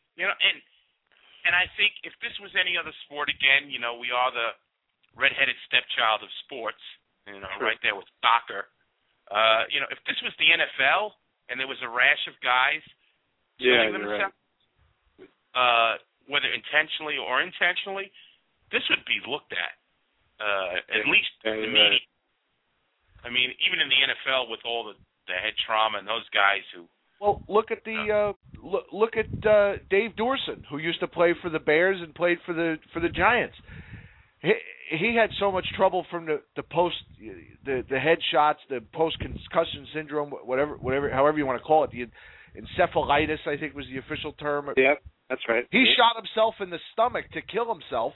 and I think if this was any other sport, again, you know, we are the redheaded stepchild of sports, you know, right there with soccer. Uh, you know, if this was the N F L and there was a rash of guys yeah, killing themselves, right. uh, whether intentionally or intentionally, this would be looked at, uh, at yeah. least yeah, the yeah. media. I mean, even in the N F L with all the, the head trauma and those guys who. Well, look at the uh, look, look at uh, Dave Dorson, who used to play for the Bears and played for the for the Giants. He, he had so much trouble from the, the post the the headshots, the post concussion syndrome, whatever whatever however you want to call it, the encephalitis, I think was the official term. Yeah, that's right. He yeah. shot himself in the stomach to kill himself,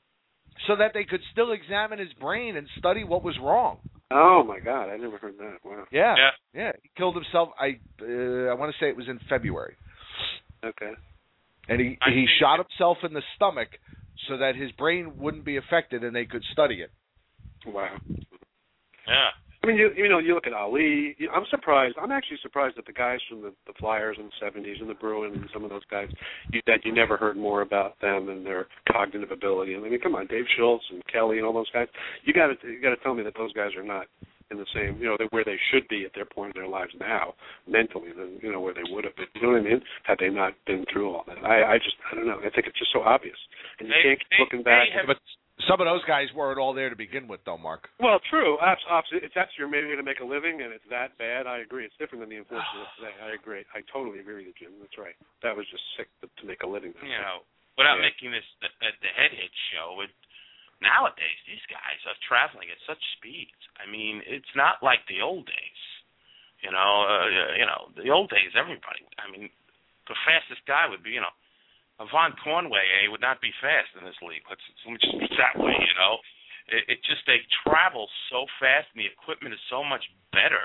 so that they could still examine his brain and study what was wrong. Oh my God, I never heard that. Wow. Yeah, yeah, yeah. He killed himself. I uh, I want to say it was in February. Okay. And he I he think shot himself in the stomach so that his brain wouldn't be affected and they could study it. Wow. Yeah. I mean, you you know, you look at Ali. You, I'm surprised. I'm actually surprised that the guys from the, the Flyers in the seventies and the Bruins and some of those guys, you, that you never heard more about them and their cognitive ability. I mean, come on, Dave Schultz and Kelly and all those guys. You got to you got to tell me that those guys are not in the same, you know, they're where they should be at their point in their lives now, mentally, than you know where they would have been. You know what I mean? Had they not been through all that. I I just I don't know. I think it's just so obvious, and you They- can't keep they- looking back. they have- But some of those guys weren't all there to begin with, though, Mark. Well, true. Absolutely. If that's your maybe going to make a living and it's that bad, I agree. It's different than the enforcement of today. I agree. I totally agree with you, Jim. That's right. That was just sick to, to make a living. You know, without Yeah. making this the, the head hit show, it, nowadays these guys are traveling at such speeds. I mean, it's not like the old days. You know, uh, you know, the old days, everybody. I mean, the fastest guy would be, you know, Von Conway. He would not be fast in this league. Let's, let me just put it that way. You know, it, it just they travel so fast, and the equipment is so much better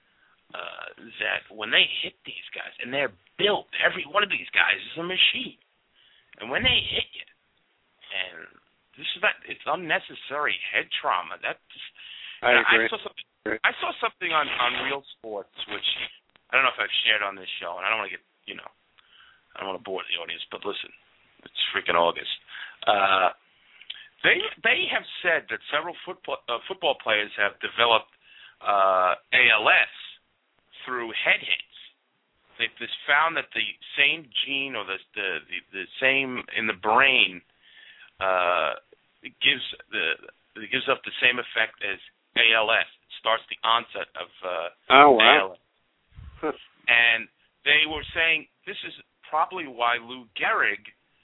uh, that when they hit these guys, and they're built, every one of these guys is a machine, and when they hit you, and this is that it's unnecessary head trauma. That just, I agree. I saw something. I saw something on on Real Sports, which I don't know if I've shared on this show, and I don't want to get you know. I don't want to bore the audience, but listen, it's freaking August. Uh, they they have said that several football uh, football players have developed uh, A L S through head hits. They've just found that the same gene or the the, the, the same in the brain uh, it gives the it gives up the same effect as A L S. It starts the onset of uh, oh wow. A L S. And they were saying this is probably why Lou Gehrig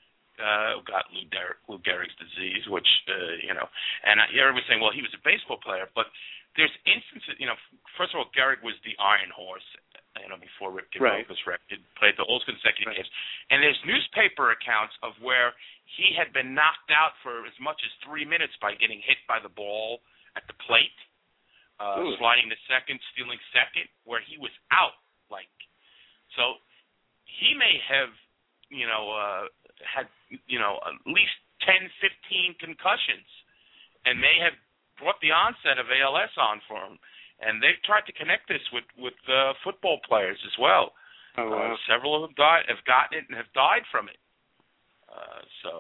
uh, got Lou, Der- Lou Gehrig's disease, which, uh, you know, and I, everyone was saying, well, he was a baseball player, but there's instances, you know, first of all, Gehrig was the Iron Horse, you know, before Rip Gib right. broke his record, played the all consecutive right. games. And there's newspaper accounts of where he had been knocked out for as much as three minutes by getting hit by the ball at the plate, uh, sliding to second, stealing second, where he was out, like, so he may have, you know, uh, had, you know, at least ten, fifteen concussions and may have brought the onset of A L S on for him. And they've tried to connect this with, with uh, football players as well. Oh, wow. Uh, several of them died, have gotten it and have died from it. Uh, so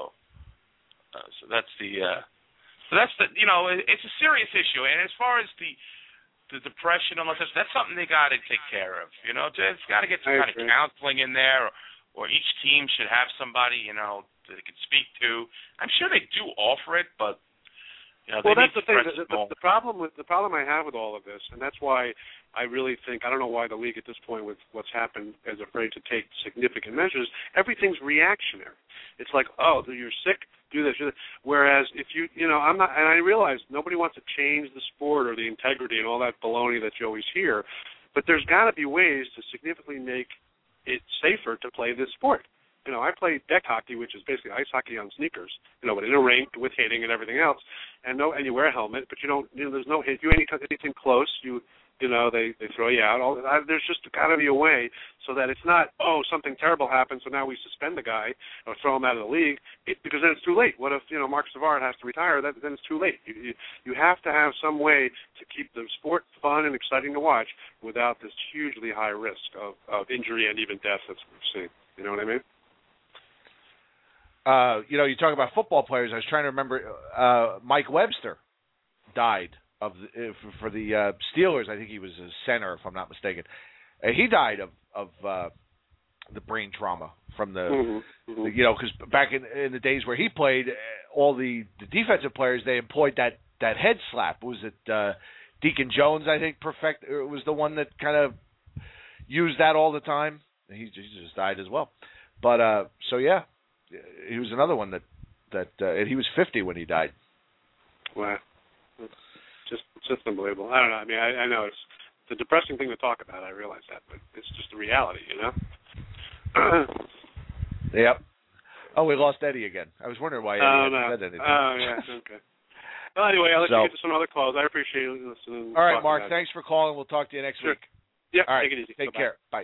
uh, so that's the, uh, so that's the, you know, it, it's a serious issue. And as far as the, the depression, all that, that's something they got to take care of. You know, it's got to get some I kind agree. of counseling in there, or, or each team should have somebody, you know, that they can speak to. I'm sure they do offer it, but you know, well, they that's need the thing. to The, the, the problem with the problem I have with all of this, and that's why I really think I don't know why the league at this point, with what's happened, is afraid to take significant measures. Everything's reactionary. It's like, oh, you're sick, do this, do this. Whereas if you, you know, I'm not, and I realize nobody wants to change the sport or the integrity and all that baloney that you always hear, but there's got to be ways to significantly make it safer to play this sport. You know, I play deck hockey, which is basically ice hockey on sneakers. You know, but in a rink with hitting and everything else, and no, and you wear a helmet, but you don't. You know, there's no hit. You any anything close, you. You know, they, they throw you out. All, I, there's just got to be a way so that it's not, oh, something terrible happened, so now we suspend the guy or throw him out of the league, it, because then it's too late. What if, you know, Mark Savard has to retire? That, then it's too late. You, you, you have to have some way to keep the sport fun and exciting to watch without this hugely high risk of, of injury and even death that we've seen. You know what I mean? Uh, you know, you talk about football players. I was trying to remember. Uh, Mike Webster died of the, uh, for the uh, Steelers. I think he was a center, if I'm not mistaken. Uh, he died of of uh, the brain trauma from the, mm-hmm. Mm-hmm. the you know, because back in, in the days where he played, all the, the defensive players, they employed that, that head slap. Was it uh, Deacon Jones? I think perfect it was the one that kind of used that all the time. He just, he just died as well. But uh, so yeah, he was another one that that uh, and he was fifty when he died. Wow, it's just just unbelievable. I don't know. I mean, I, I know it's, it's a depressing thing to talk about. I realize that, but it's just the reality, you know. Yep. Oh, we lost Eddie again. I was wondering why Eddie oh, hadn't no. said anything. Oh, yeah. Okay. Well, anyway, I'll let so, you get to some other calls. I appreciate you listening. All right, Mark. Thanks for calling. We'll talk to you next sure. week. Yeah. All right. Take it easy. Take Bye-bye. care. Bye.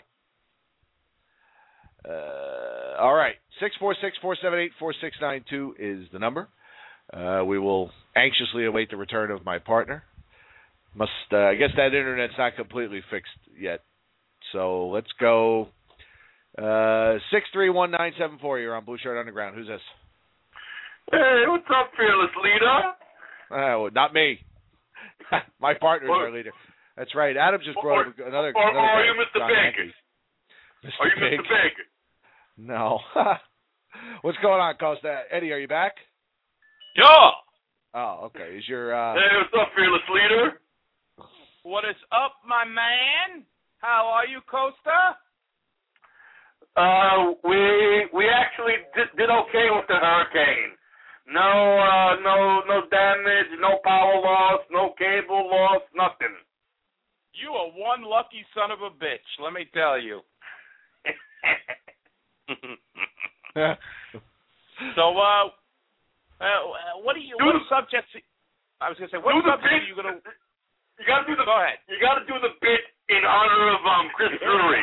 Uh, all right. six four six, four seven eight, four six nine two is the number. Uh, we will anxiously await the return of my partner. Must uh, I guess that internet's not completely fixed yet. So let's go. Uh, six three one nine seven four. You're on Blue Shirt Underground. Who's this? Hey, what's up, fearless leader? Oh, not me. My partner's Or- our leader. That's right. Adam just brought Or- up another. or- another or are guy, you Mister John Baker? Hankey. Mister Are you Big? Mister Baker? No. What's going on, Costa? Eddie, are you back? Yeah. Oh, okay. Is your uh Hey, what's up, fearless leader? What is up, my man? How are you, Costa? Uh, we we actually did, did okay with the hurricane. No, uh, no, no damage, no power loss, no cable loss, nothing. You are one lucky son of a bitch, let me tell you. So, uh, uh, what do you? Do What the- subjects? I was gonna say, what do the subjects bit- are you gonna? You gotta do the. Go ahead. You gotta do the bit in honor of um Chris Drury.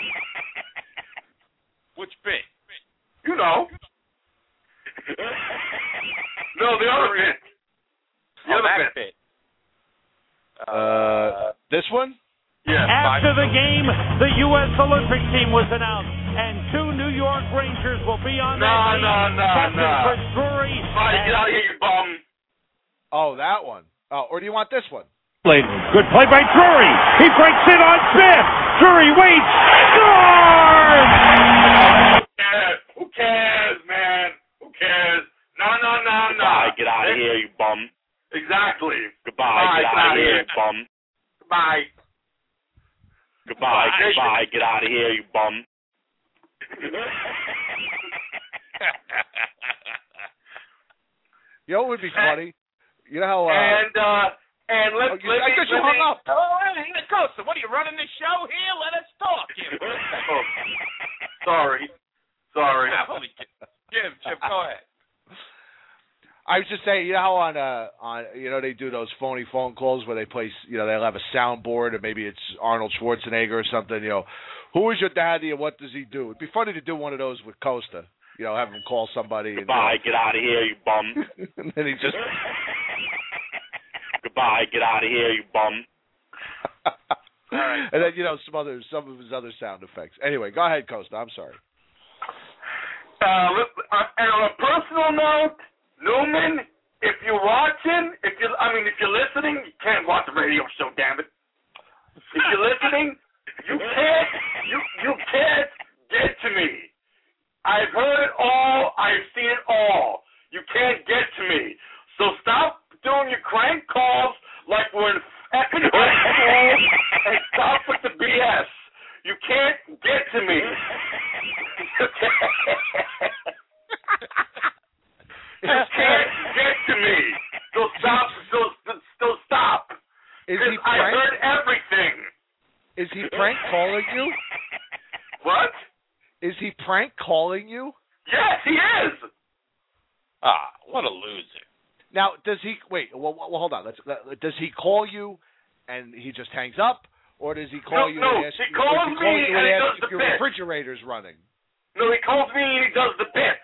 Which bit? You know. No, the other bit. The Oh, other that bit. bit. uh this one? Yeah. After the game, the U S Olympic team was announced, and two New York Rangers will be on No, that team. no, no, Captain no. Chris Drury. All right, get out of here, you bum. Oh, that one. Oh, or do you want this one? Good play by Drury. He breaks in on Biff. Drury waits. Scores! Yeah, who cares, man? Who cares? No, no, no, no. Goodbye, get out of here, you bum. Exactly. Goodbye, Goodbye, get out of here, you bum. Goodbye. Goodbye, Goodbye. goodbye, get out of here, you bum. You know what would be funny? You know how uh and uh, and let's. oh, you, let I me, thought you let hung me, up. Oh, hey, Costa, what are you running this show here? Let us talk here. Oh, sorry, sorry. Ah, holy Jim, Jim, go ahead. I was just saying, you know how on uh on you know they do those phony phone calls where they place, you know, they'll have a soundboard and maybe it's Arnold Schwarzenegger or something, you know, who is your daddy and what does he do? It'd be funny to do one of those with Costa, you know, have him call somebody. Goodbye, and, get out of here, you bum. and then he just Goodbye, get out of here, you bum. All right. and then you know some other some of his other sound effects. Anyway, go ahead, Costa. I'm sorry. Uh, let- uh, and on a personal note, Newman, if you're watching, if you, I mean, if you're listening, you can't watch the radio show, damn it. If you're listening, you can't, you you can't get to me. I've heard it all. I've seen it all. You can't get to me. So stop doing your crank calls like we're in effing high school and stop with the B S. You can't get to me. You can't get to me. So stop. So, so stop. Is he I prank? heard everything. Is he prank calling you? What? Is he prank calling you? Yes, he is. Ah, what a loser. Now, does he wait? Well, well hold on. Let's. Uh, does he call you, and he just hangs up, or does he call No, you? no, and ask he you, calls does he call me you and he ask does if the your bit. refrigerator's running? No, he calls me and he does the bits.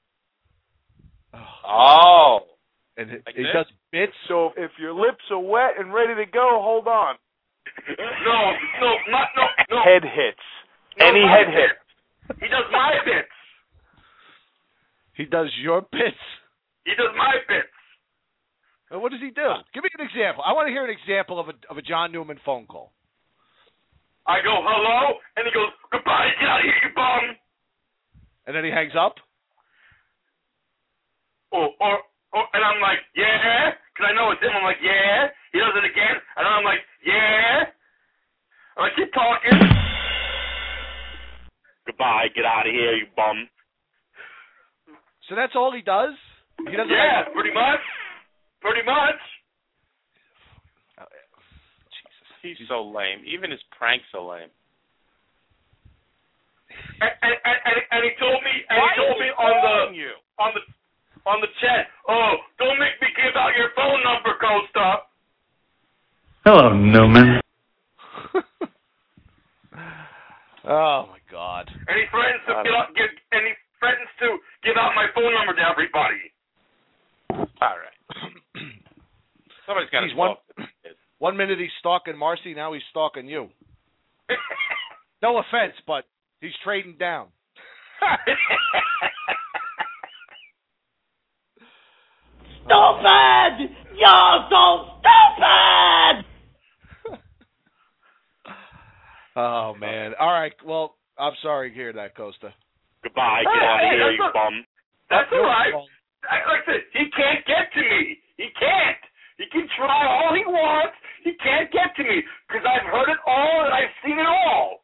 Oh. And he, Like he this? does bits. So if your lips are wet and ready to go, hold on. No, no, not no, no. Head hits. no, Any my head hit. bits. He does my bits. He does your bits. He does my bits. And what does he do? Give me an example. I want to hear an example of a of a John Newman phone call. I go, hello, and he goes, goodbye, get out of here, you bum. And then he hangs up? Or, or, or, and I'm like, yeah, because I know it's him. I'm like, yeah. He does it again, and I'm like, yeah. And I keep talking. Goodbye, get out of here, you bum. So that's all he does? He doesn't yeah, like... pretty much. Pretty much. Oh, Jesus. He's so lame. Even his pranks are lame. And, and, and, and he told me, and Why he told is me he on the calling you? on the on the chat. Oh, don't make me give out your phone number, Costa. Hello, Newman. Oh my God. And he threatens to get out, give, and he threatens to give out my phone number to everybody. All right. Somebody's got to one, talk. one minute he's stalking Marcy, now he's stalking you. No offense, but he's trading down. Stupid! You're so stupid! Oh, man. All right, well, I'm sorry to hear that, Costa. Goodbye, get out of hey, here, you a, bum. That's all right. Like I said, he can't get to me. He can't. He can try all he wants. He can't get to me because I've heard it all and I've seen it all.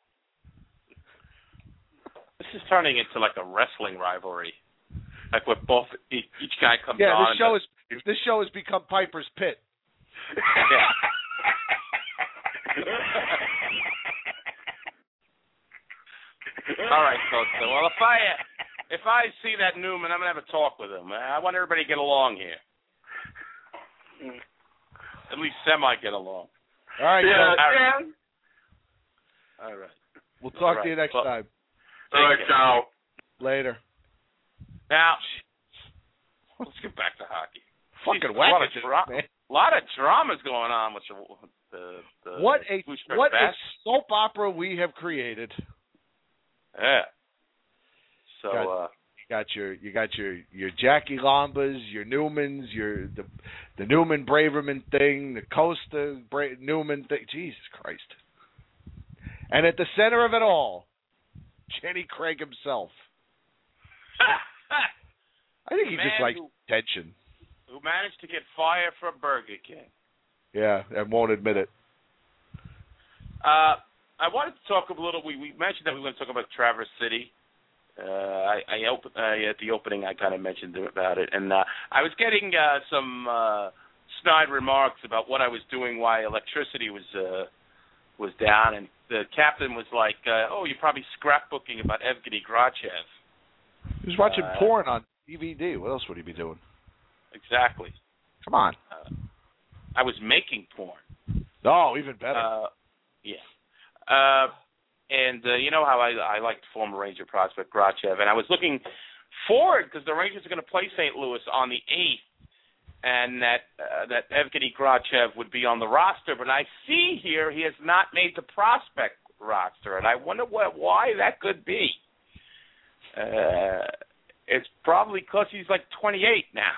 This is turning into like a wrestling rivalry. Like with both, each, each guy comes yeah, on. this show is this show has become Piper's Pit. Yeah. All right, Costa. Well, if I if I see that Newman, I'm gonna have a talk with him. I want everybody to get along here. At least semi get along. All right, yeah, Costa. Yeah. All right. We'll talk All to you right. next well, time. All right, ciao. Later. Now, let's get back to hockey. Fucking Jeez, a lot of, whack, dra- man. a lot of dramas going on with the the, the What a Blue Shirt what a Bats. soap opera we have created. Yeah. So got, uh, you got your you got your your Jackie Lombas, your Newmans, your the the Newman Braverman thing, the Costa Bra- Newman thing. Jesus Christ! And at the center of it all, Jenny Craig himself. I think he Man just likes who- attention. who managed to get fired from Burger King. Yeah, and won't admit it. Uh, I wanted to talk a little. We, we mentioned that we were going to talk about Traverse City. Uh, I, I op- uh, at the opening, I kind of mentioned about it, and uh, I was getting uh, some uh, snide remarks about what I was doing, why electricity was uh, was down, and the captain was like, uh, "Oh, you're probably scrapbooking about Evgeny Grachev." He was watching Uh, porn on D V D. What else would he be doing? Exactly. Come on. Uh, I was making porn. Oh, even better. Uh, yeah. Uh, and uh, you know how I, I liked former Ranger prospect Grachev, and I was looking forward because the Rangers are going to play Saint Louis on the eighth, and that uh, that Evgeny Grachev would be on the roster. But I see here he has not made the prospect roster, and I wonder what why that could be. Uh, it's probably because he's like twenty-eight now.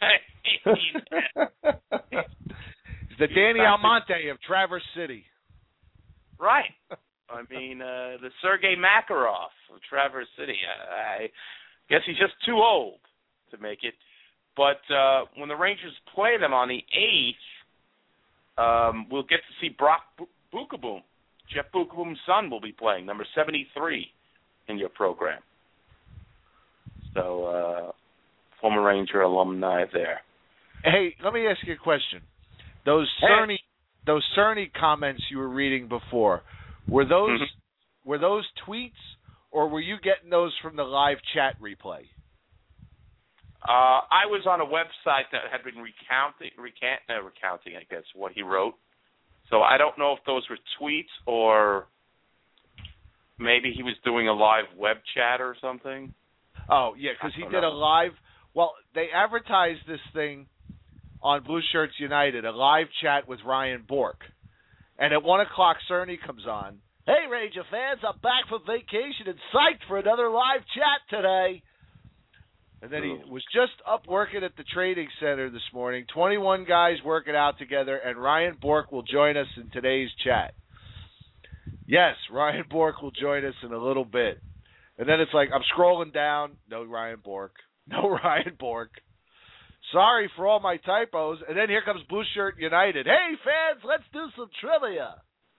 He's the Danny Almonte of Traverse City. Right. I mean, uh, the Sergei Makarov of Traverse City. I, I guess he's just too old to make it. But uh, when the Rangers play them on the eighth, um, we'll get to see Brock Bukaboom. Jeff Bukaboom's son will be playing, number seventy-three in your program. So, uh, former Ranger alumni there. Hey, let me ask you a question. Those Cerny, those Cerny comments you were reading before, were those Mm-hmm. were those tweets, or were you getting those from the live chat replay? Uh, I was on a website that had been recounting, recant, uh, recounting, I guess, what he wrote. So I don't know if those were tweets or maybe he was doing a live web chat or something. Oh, yeah, because he did know. a live. Well, they advertised this thing on Blue Shirts United, a live chat with Ryan Bork. And at one o'clock, Cerny comes on. Hey, Ranger fans, I'm back from vacation and psyched for another live chat today. And then he was just up working at the trading center this morning. twenty-one guys working out together, and Ryan Bork will join us in today's chat. Yes, Ryan Bork will join us in a little bit. And then it's like, I'm scrolling down. No Ryan Bork. No Ryan Bork. Sorry for all my typos. And then here comes Blue Shirt United. Hey, fans, let's do some trivia.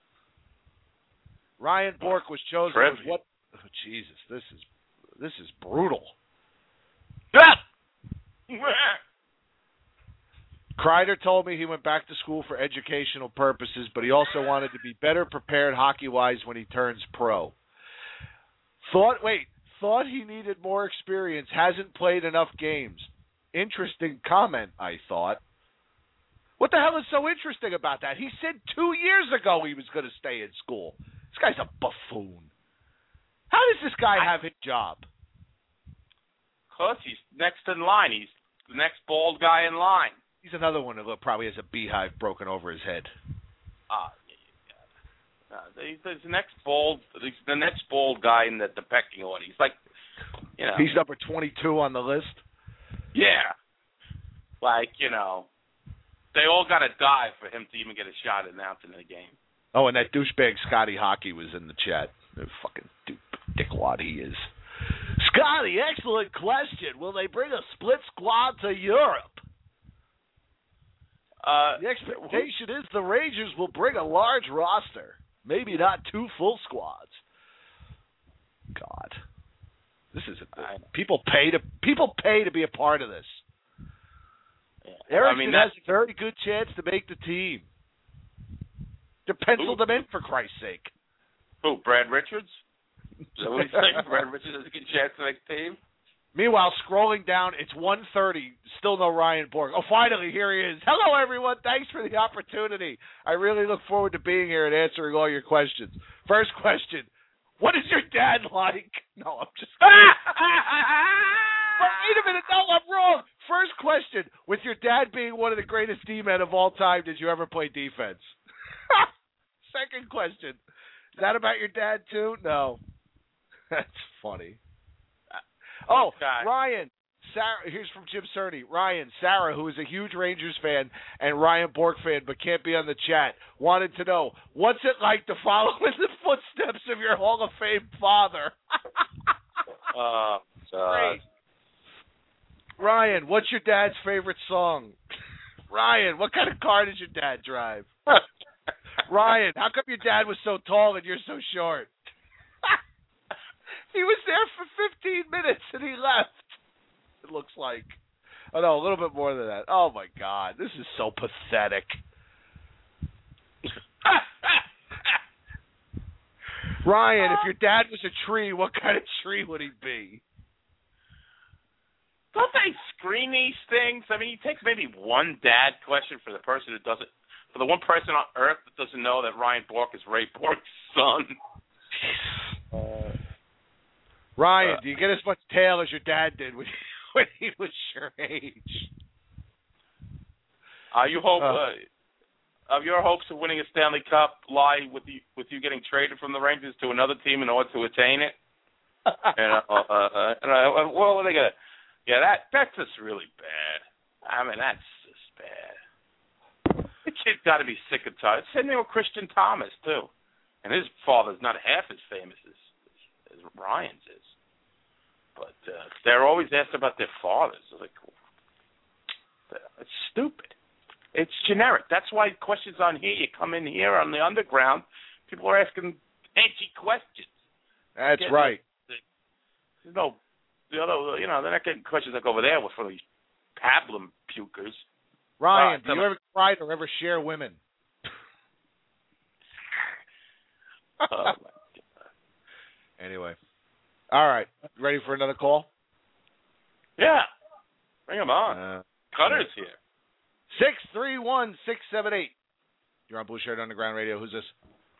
Ryan Bork was chosen Trivia. as what? Oh, Jesus, this is this is brutal. Kreider told me he went back to school for educational purposes, but he also wanted to be better prepared hockey-wise when he turns pro. Thought, wait, thought he needed more experience, hasn't played enough games. Interesting comment, I thought. What the hell is so interesting about that? He said two years ago he was going to stay in school. This guy's a buffoon. How does this guy have his job? Because he's next in line. He's the next bald guy in line. He's another one who probably has a beehive broken over his head. Ah, yeah, yeah. Uh, he's the next bald. He's the next bald guy in the, the pecking order. He's like, you know. He's number twenty-two on the list. Yeah. Like, you know, they all got to die for him to even get a shot at announcing the game. Oh, and that douchebag Scotty Hockey was in the chat. The fucking dude, dickwad he is. Scotty, excellent question. Will they bring a split squad to Europe? Uh, the expectation is the Rangers will bring a large roster, maybe not two full squads. God, this is a, people pay to people pay to be a part of this. Yeah. Erickson I mean, has a very good chance to make the team. To pencil Who? them in, for Christ's sake. Who? Brad Richards? Is that what he's saying? Brad Richards has a good chance to make the team. Meanwhile, scrolling down, it's one thirty. Still no Ryan Bork. Oh, finally, here he is. Hello, everyone. Thanks for the opportunity. I really look forward to being here and answering all your questions. First question, what is your dad like? No, I'm just kidding. But wait a minute. No, I'm wrong. First question, with your dad being one of the greatest D-men of all time, did you ever play defense? Second question, is that about your dad, too? No. That's funny. Oh, God. Ryan, Sarah, here's from Jim Cerny. Ryan, Sarah, who is a huge Rangers fan and Ryan Bork fan but can't be on the chat, wanted to know, what's it like to follow in the footsteps of your Hall of Fame father? Oh, God. Great. Ryan, what's your dad's favorite song? Ryan, what kind of car does your dad drive? Ryan, how come your dad was so tall and you're so short? He was there for fifteen minutes and he left. It looks like. Oh, no, a little bit more than that. Oh, my God. This is so pathetic. Ryan, if your dad was a tree, what kind of tree would he be? Don't they screen these things? I mean, you take maybe one dad question for the person who doesn't, for the one person on Earth that doesn't know that Ryan Bork is Ray Bork's son. Uh, Ryan, uh, do you get as much tail as your dad did when, when he was your age? Uh, you hope uh, uh, of your hopes of winning a Stanley Cup lie with you with you getting traded from the Rangers to another team in order to attain it? and, uh, uh, and uh, well, what are they gonna? Yeah, that that's just really bad. I mean, that's just bad. The kid's got to be sick and tired. Same thing with Christian Thomas too, and his father's not half as famous as as, as Ryan's is. But uh, they're always asked about their fathers. Like, it's stupid. It's generic. That's why questions on here, you come in here on the underground, people are asking edgy questions. That's Getting right. The, the, no, the other, you know, they're not getting questions like over there with from these pablum pukers. Ryan, uh, do you ever cry or ever share women? Oh, my God. Anyway. All right. Ready for another call? Yeah. Bring them on. Uh, Cutter's here. six three one, six seven eight. You're on Blue Shirt Underground Radio. Who's this?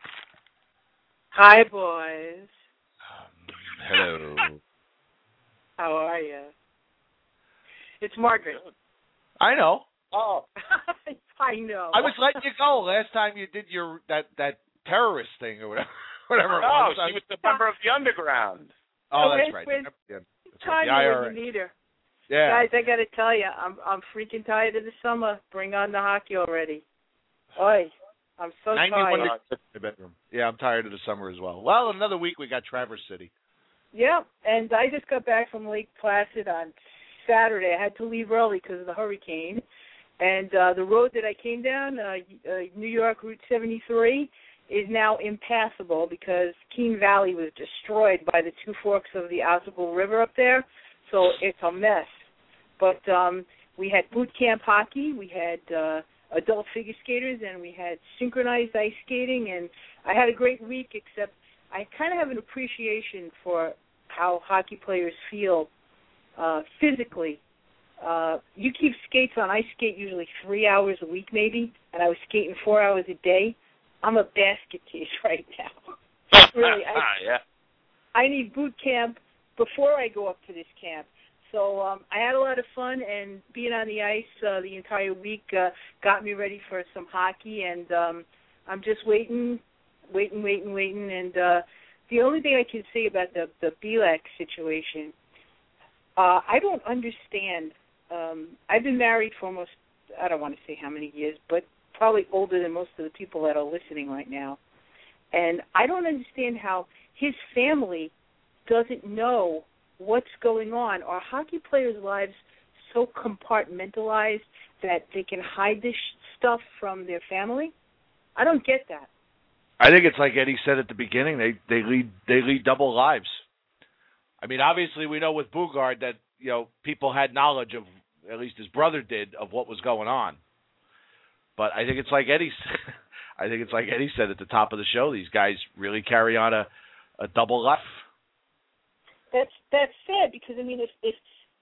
Hi, boys. Um, hello. How are you? It's Margaret. I know. Oh. I know. I was letting you go last time you did your that, that terrorist thing or whatever. whatever it Oh, was. she was the member of the Underground. Oh, So that's it's right. with Yeah, that's Time right. The I R A. when you need her. Yeah. Guys, I got to tell you, I'm I'm freaking tired of the summer. Bring on the hockey already. Oi, I'm so ninety-one tired. degrees in my bedroom. Yeah, I'm tired of the summer as well. Well, another week we got Traverse City. Yeah, and I just got back from Lake Placid on Saturday. I had to leave early because of the hurricane. And uh, the road that I came down, uh, uh, New York Route seventy-three, is now impassable because Keene Valley was destroyed by the two forks of the Ossipee River up there. So it's a mess. But um, we had boot camp hockey, we had uh, adult figure skaters, and we had synchronized ice skating. And I had a great week, except I kind of have an appreciation for how hockey players feel uh, physically. Uh, you keep skates on. I skate usually three hours a week maybe, and I was skating four hours a day. I'm a basket case right now. Really, I, yeah. I need boot camp before I go up to this camp. So um, I had a lot of fun, and being on the ice uh, the entire week uh, got me ready for some hockey, and um, I'm just waiting, waiting, waiting, waiting. And uh, the only thing I can say about the, the B L A C situation, uh, I don't understand. Um, I've been married for almost, I don't want to say how many years, but probably older than most of the people that are listening right now. And I don't understand how his family doesn't know what's going on. Are hockey players' lives so compartmentalized that they can hide this stuff from their family? I don't get that. I think it's like Eddie said at the beginning. They they lead they lead double lives. I mean, obviously we know with Boogaard that you know people had knowledge of, at least his brother did, of what was going on. But I think it's like Eddie. I think it's like Eddie said at the top of the show. These guys really carry on a, a double life. That's that's sad because I mean if if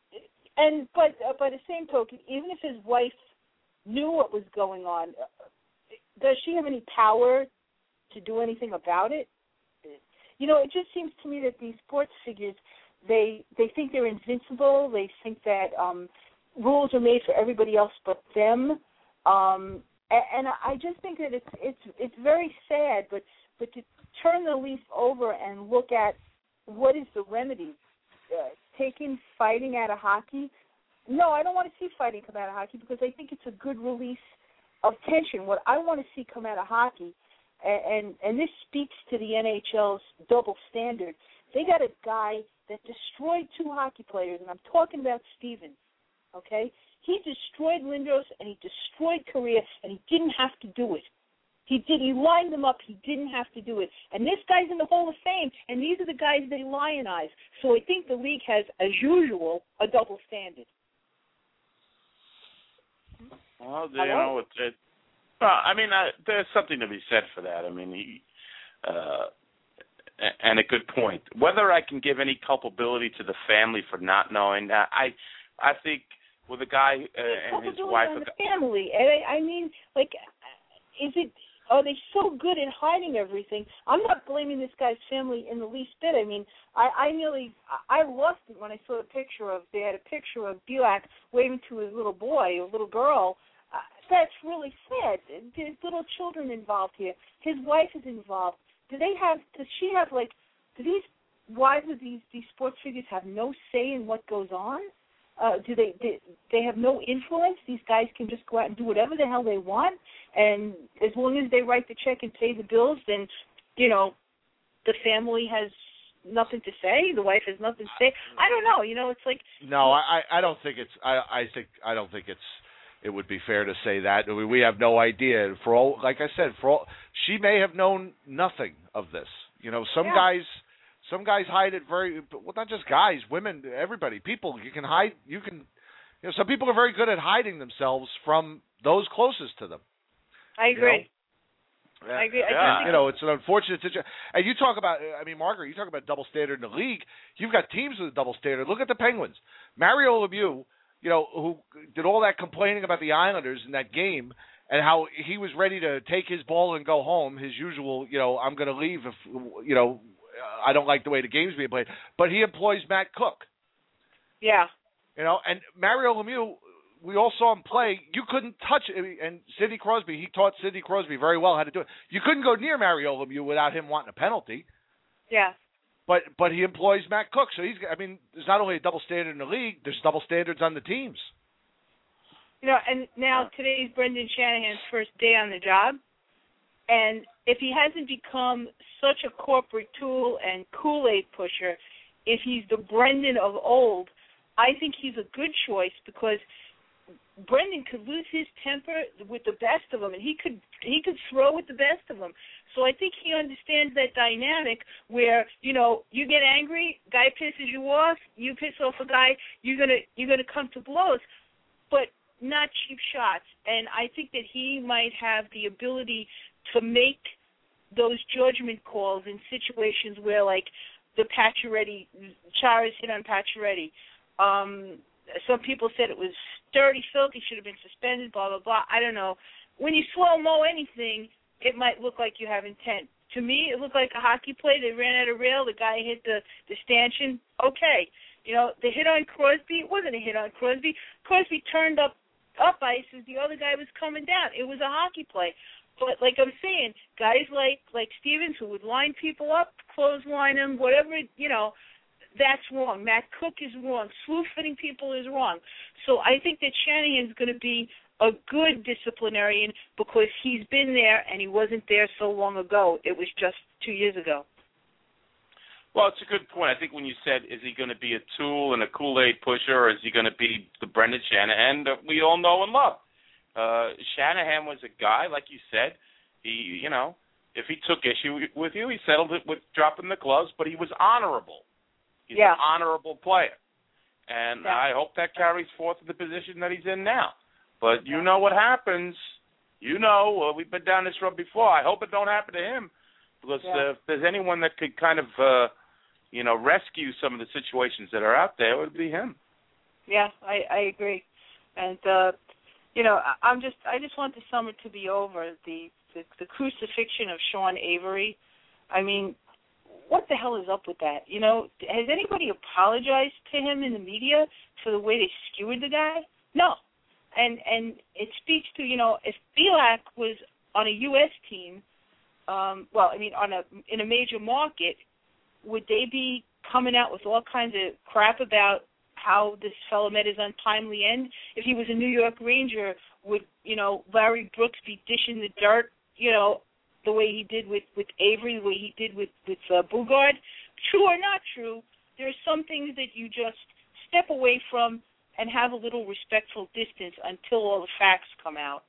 and but uh, by the same token, even if his wife knew what was going on, does she have any power to do anything about it? You know, it just seems to me that these sports figures, they they think they're invincible. They think that um, rules are made for everybody else but them. Um, and, and I just think that it's it's it's very sad. But but to turn the leaf over and look at what is the remedy, uh, taking fighting out of hockey. No, I don't want to see fighting come out of hockey because I think it's a good release of tension. What I want to see come out of hockey, and, and, and this speaks to the N H L's double standard, they got a guy that destroyed two hockey players, and I'm talking about Stevens, okay? He destroyed Lindros, and he destroyed Correa, and he didn't have to do it. He did. He lined them up. He didn't have to do it. And this guy's in the Hall of Fame, and these are the guys they lionize. So I think the league has, as usual, a double standard. Well, you know, it's it. Well, I mean, uh, there's something to be said for that. I mean, he, uh, and a good point. Whether I can give any culpability to the family for not knowing, uh, I, I think with a guy uh, and his wife, on the family. And I, I mean, like, is it? Are they so good at hiding everything? I'm not blaming this guy's family in the least bit. I mean, I, I nearly, I lost it when I saw a picture of, they had a picture of Bielak waving to his little boy or little girl. Uh, that's really sad. There's little children involved here. His wife is involved. Do they have, does she have, like, do these wives of these, these sports figures have no say in what goes on? Uh, do they, they they have no influence? These guys can just go out and do whatever the hell they want, and as long as they write the check and pay the bills, then, you know, the family has nothing to say. The wife has nothing to say. I don't know. You know, it's like no, I I don't think it's I I think I don't think it's it would be fair to say that. I mean, we have no idea. For all, like I said, for all, she may have known nothing of this. You know, some yeah. guys. Some guys hide it very well. Not just guys, women, everybody, people. You can hide. You can. You know, some people are very good at hiding themselves from those closest to them. I agree. You know? I agree. I yeah, you know, it's an unfortunate situation. And you talk about. I mean, Margaret, you talk about double standard in the league. You've got teams with a double standard. Look at the Penguins. Mario Lemieux, you know, who did all that complaining about the Islanders in that game, and how he was ready to take his ball and go home. His usual, you know, I'm going to leave if, you know. I don't like the way the game's being played, but he employs Matt Cook. Yeah. You know, and Mario Lemieux, we all saw him play. You couldn't touch it. And Sidney Crosby, he taught Sidney Crosby very well how to do it. You couldn't go near Mario Lemieux without him wanting a penalty. Yeah. but but he employs Matt Cook, so he's. I mean, there's not only a double standard in the league, there's double standards on the teams. You know, and now today's Brendan Shanahan's first day on the job, and if he hasn't become such a corporate tool and Kool-Aid pusher, if he's the Brendan of old, I think he's a good choice because Brendan could lose his temper with the best of them, and he could he could throw with the best of them. So I think he understands that dynamic where, you know, you get angry, guy pisses you off, you piss off a guy, you're gonna you're gonna come to blows, but not cheap shots. And I think that he might have the ability to make those judgment calls in situations where, like, the Pacioretty, Charas hit on Pacioretty. Um, some people said it was dirty, filthy, should have been suspended, blah, blah, blah. I don't know. When you slow-mo anything, it might look like you have intent. To me, it looked like a hockey play. They ran out of rail. The guy hit the, the stanchion. Okay. You know, the hit on Crosby, it wasn't a hit on Crosby. Crosby turned up up ice as the other guy was coming down. It was a hockey play. But like I'm saying, guys like like Stevens who would line people up, clothesline them, whatever, you know, that's wrong. Matt Cook is wrong. Slew-fitting people is wrong. So I think that Shanahan's going to be a good disciplinarian because he's been there and he wasn't there so long ago. It was just two years ago. Well, it's a good point. I think when you said, is he going to be a tool and a Kool-Aid pusher, or is he going to be the Brendan Shanahan that we all know and love? Uh, Shanahan was a guy, like you said, he, you know, if he took issue with you, he settled it with dropping the gloves, but he was honorable. He's yeah. an honorable player. And yeah. I hope that carries forth to the position that he's in now. But you know what happens. You know, uh, we've been down this road before. I hope it don't happen to him. Because yeah. uh, if there's anyone that could kind of, uh, you know, rescue some of the situations that are out there, it would be him. Yeah, I, I agree. And, uh, you know, I, I'm just, I just want the summer to be over. The, the, the crucifixion of Sean Avery. I mean, what the hell is up with that? You know, has anybody apologized to him in the media for the way they skewered the guy? No. And and it speaks to, you know, if Belak was on a U S team, um, well, I mean, on a in a major market, would they be coming out with all kinds of crap about how this fellow met his untimely end? If he was a New York Ranger, would, you know, Larry Brooks be dishing the dirt, you know, the way he did with, with Avery, the way he did with, with uh, Bugard? True or not true, there are some things that you just step away from and have a little respectful distance until all the facts come out.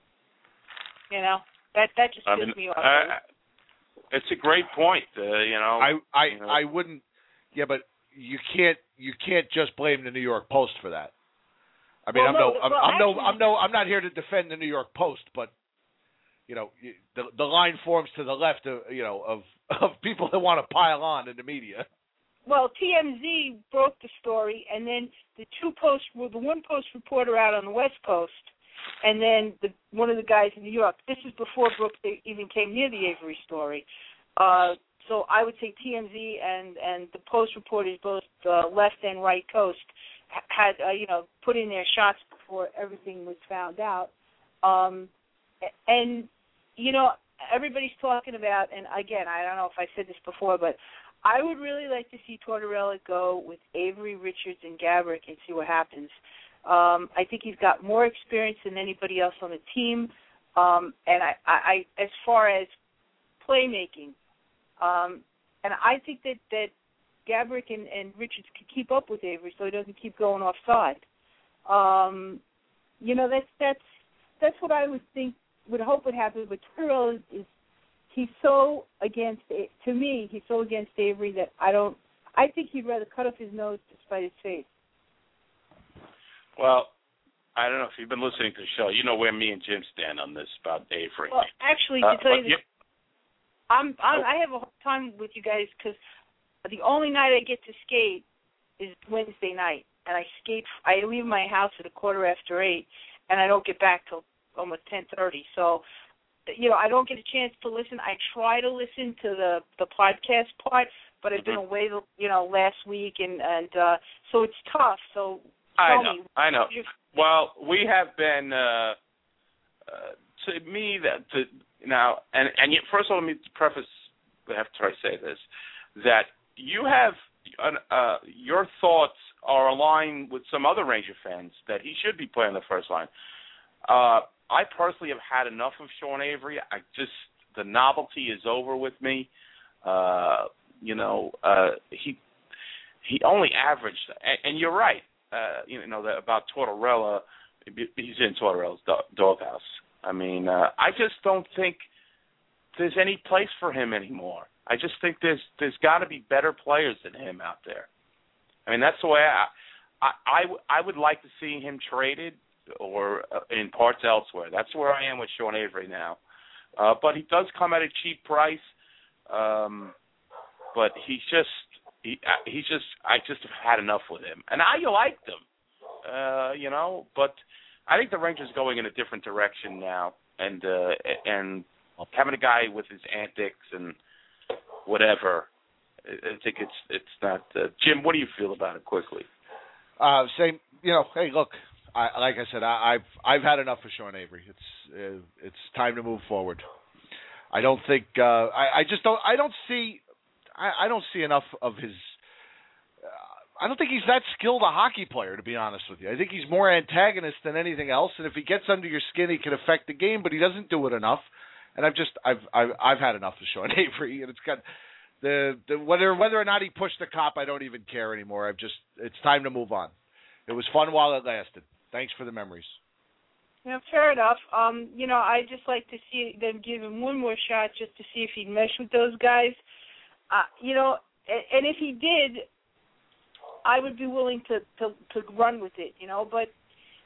You know, that that just I pisses mean, me off. I, it's a great point. Uh, you know, I I, you know. I wouldn't. Yeah, but you can't you can't just blame the New York Post for that. I mean, Well, I'm no, no I'm, well, I'm no actually- I'm no I'm not here to defend the New York Post, but you know, you- the the line forms to the left of you know of of people that want to pile on in the media. Well, T M Z broke the story, and then the two posts, well, the one post reporter out on the West Coast, and then the, one of the guys in New York. This is before Brooks even came near the Avery story. Uh, so I would say T M Z and, and the Post reporters, both uh, left and right coast, had uh, you know put in their shots before everything was found out. Um, and you know everybody's talking about, and again, I don't know if I said this before, but I would really like to see Tortorella go with Avery, Richards, and Gaborik and see what happens. Um, I think he's got more experience than anybody else on the team. Um, and I, I, I, as far as playmaking, um, and I think that, that Gaborik and, and Richards can keep up with Avery so he doesn't keep going offside. Um, you know, that's that's that's what I would think, would hope would happen. But Tortorella is, is he's so against, to me, he's so against Avery that I don't, I think he'd rather cut off his nose to spite his face. Well, I don't know if you've been listening to the show. You know where me and Jim stand on this about Avery. Well, actually, Uh, to tell you but the you- I'm, I'm I have a hard time with you guys because the only night I get to skate is Wednesday night, and I skate. I leave my house at a quarter after eight, and I don't get back till almost ten thirty. So, you know, I don't get a chance to listen. I try to listen to the the podcast part, but I've been Mhm. away, you know, last week, and and uh, so it's tough. So I tell know, me, I know. you- Well, we have been, uh, uh, to me, that to, now, and, and yet, first of all, let me preface, after I say this, that you have uh, your thoughts are aligned with some other Ranger fans that he should be playing the first line. Uh, I personally have had enough of Sean Avery. I just the novelty is over with me. Uh, you know, uh, he he only averaged, and, and you're right. Uh, you know that about Tortorella. He's in Tortorella's doghouse. I mean, uh, I just don't think there's any place for him anymore. I just think there's there's got to be better players than him out there. I mean, that's the way I I, I, I would like to see him traded or uh, in parts elsewhere. That's where I am with Sean Avery now. Uh, but he does come at a cheap price. Um, but he's just he he's just I just have had enough with him. And I liked him, uh, you know. But I think the Rangers are going in a different direction now, and uh, and having a guy with his antics and whatever, I think it's it's not. Uh, Jim, what do you feel about it? Quickly. Uh, same. You know, hey, look. I, like I said, I, I've I've had enough of Sean Avery. It's uh, it's time to move forward. I don't think uh, I, I just don't I don't see I, I don't see enough of his. Uh, I don't think he's that skilled a hockey player, to be honest with you. I think he's more antagonist than anything else. And if he gets under your skin, he can affect the game, but he doesn't do it enough. And I've just I've I've, I've had enough of Sean Avery, and it's got the, the whether whether or not he pushed the cop, I don't even care anymore. I've just it's time to move on. It was fun while it lasted. Thanks for the memories. Yeah, fair enough. Um, you know, I just like to see them give him one more shot just to see if he'd mesh with those guys. Uh, you know, and, and if he did, I would be willing to, to, to run with it, you know. But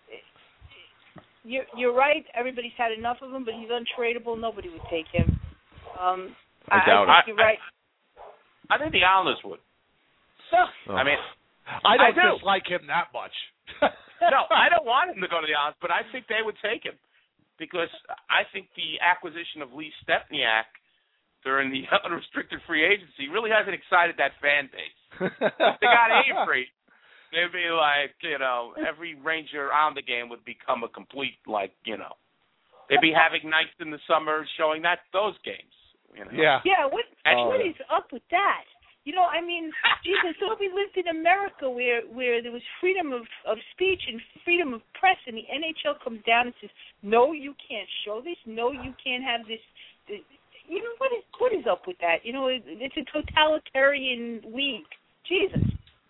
you're, you're right. Everybody's had enough of him, but he's untradeable. Nobody would take him. Um, I doubt I, I it. think you're right. I, I think the Islanders would. So, oh. I mean, I don't I do. dislike him that much. No, I don't want him to go to the Islanders, but I think they would take him because I think the acquisition of Lee Stepniak during the unrestricted free agency really hasn't excited that fan base. If they got Avery, they'd be like, you know, every Ranger on the game would become a complete, like, you know, they'd be having nights in the summer showing that those games. You know? Yeah. Yeah, what, Oh, what yeah. is up with that? You know, I mean, Jesus, so we lived in America where, where there was freedom of, of speech and freedom of press, and the N H L comes down and says, no, you can't show this. No, you can't have this. this. You know, what is what is up with that? You know, it, it's a totalitarian league. Jesus.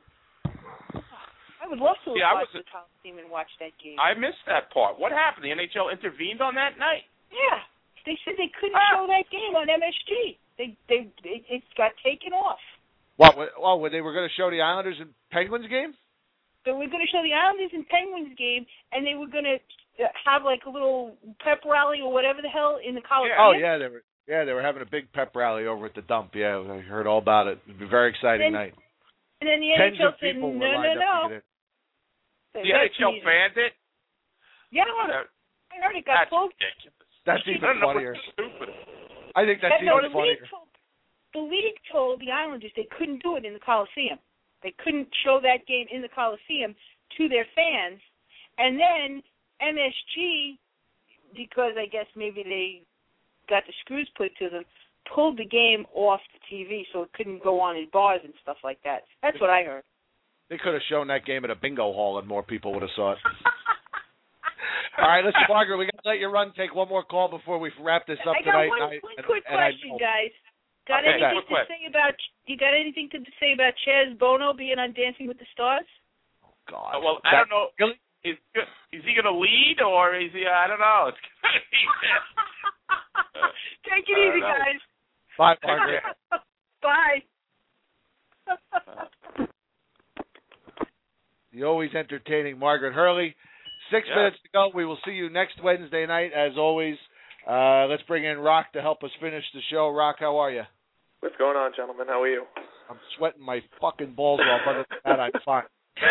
I would love to Yeah, I watch was- the Coliseum and watch that game. I missed that part. What happened? The N H L intervened on that night? Yeah. They said they couldn't Ah. show that game on M S G. They, they, it, it got taken off. What? Oh, when they were going to show the Islanders and Penguins game? They were going to show the Islanders and Penguins game, and they were going to have like a little pep rally or whatever the hell in the Coliseum. Oh yeah, they were. Yeah, they were having a big pep rally over at the dump. Yeah, I heard all about it. It was a very exciting And- night. And then the Tens N H L of said, people no, were no, lined no. up to get in. They- The N H L that's fanned it? Yeah, I heard it got That's pulled. ridiculous. That's I even don't know funnier. what's stupid. I think that's no, even the funnier. league told, the league told the Islanders they couldn't do it in the Coliseum. They couldn't show that game in the Coliseum to their fans. And then M S G, because I guess maybe they got the screws put to them, pulled the game off the T V so it couldn't go on in bars and stuff like that. That's what I heard. They could have shown that game at a bingo hall and more people would have saw it. All right, listen, Margaret, we got to let you run. Take one more call before we wrap this up I got tonight. one, and I- one and- quick and I question, know- guys. Got Okay. anything Quick, to say about you? Got anything to say about Chaz Bono being on Dancing with the Stars? God. Uh, well, I That- don't know. Really? Is is he going to lead or is he? I don't know. It's Take it I don't easy, know. guys. Bye, Margaret. Bye. The always entertaining Margaret Hurley. Six Yes. minutes to go. We will see you next Wednesday night, as always. Uh, let's bring in Rock to help us finish the show. Rock, how are you? What's going on, gentlemen? How are you? I'm sweating my fucking balls off. Other than that, I'm fine.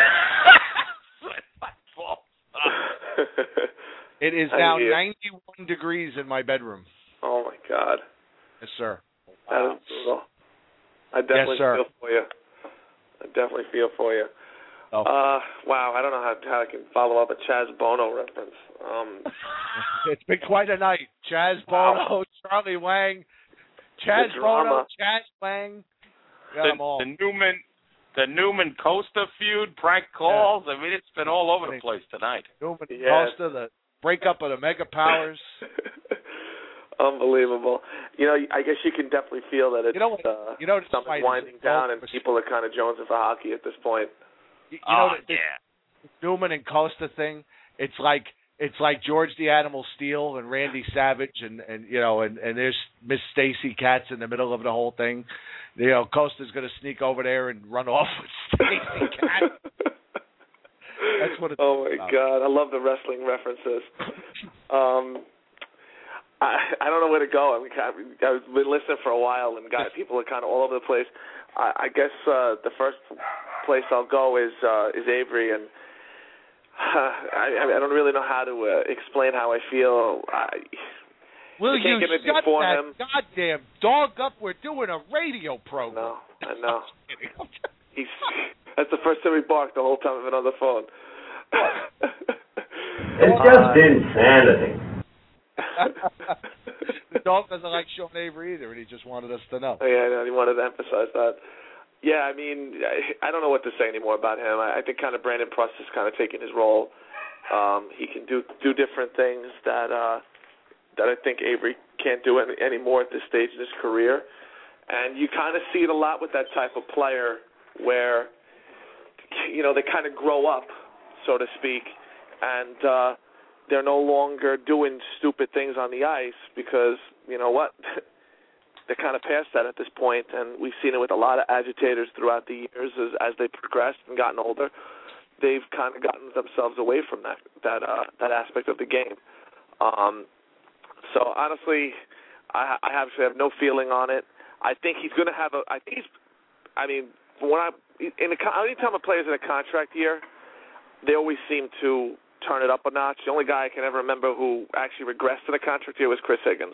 It is I now hear. ninety-one degrees in my bedroom. Oh my God, Yes, sir. that is brutal. I definitely Yes, sir. feel for you. I definitely feel for you. Oh. Uh, wow, I don't know how, how I can follow up a Chaz Bono reference. Um, It's been quite a night. Chaz Bono, Charlie Wang, Chaz The Bono, drama. Chaz Wang. Got the, them all. the Newman, the Newman Costa feud, prank calls. Yeah. I mean, it's been all over the place tonight. Newman Yeah. Costa, the breakup of the Mega Powers. Unbelievable. You know, I guess you can definitely feel that it's you know, uh, you know, something's winding down, and people are kind of jonesing for hockey at this point. You, you oh, know, the, yeah. the Newman and Costa thing. It's like it's like George the Animal Steele and Randy Savage, and, and you know, and, and there's Miss Stacy Katz in the middle of the whole thing. You know, Costa's going to sneak over there and run off with Stacy Katz. That's what it's Oh my about. God, I love the wrestling references. um, I I don't know where to go. I mean, I've been listening for a while, and got people are kind of all over the place. I, I guess uh, the first place I'll go is uh, is Avery, and uh, I I don't really know how to uh, explain how I feel. I, Will I can't you get anything shut for that him. goddamn dog up? We're doing a radio program. No, I know. He's that's the first time he barked the whole time I've been on the phone. It's just uh, insanity. The dog doesn't like Sean Avery either, and he just wanted us to know. Yeah, I know. He wanted to emphasize that. Yeah, I mean, I, I don't know what to say anymore about him. I, I think kind of Brandon Pruss is kind of taking his role. Um, he can do do different things that uh, that I think Avery can't do any, anymore at this stage in his career. And you kind of see it a lot with that type of player where, you know, they kind of grow up, so to speak, and uh, they're no longer doing stupid things on the ice because, you know what, they're kind of past that at this point, and we've seen it with a lot of agitators throughout the years as, as they progressed and gotten older. They've kind of gotten themselves away from that that uh, that aspect of the game. Um, so honestly, I, I actually have no feeling on it. I think he's going to have a. I think he's. I mean, when I in the anytime a player's in a contract year, they always seem to turn it up a notch. The only guy I can ever remember who actually regressed in a contract year was Chris Higgins.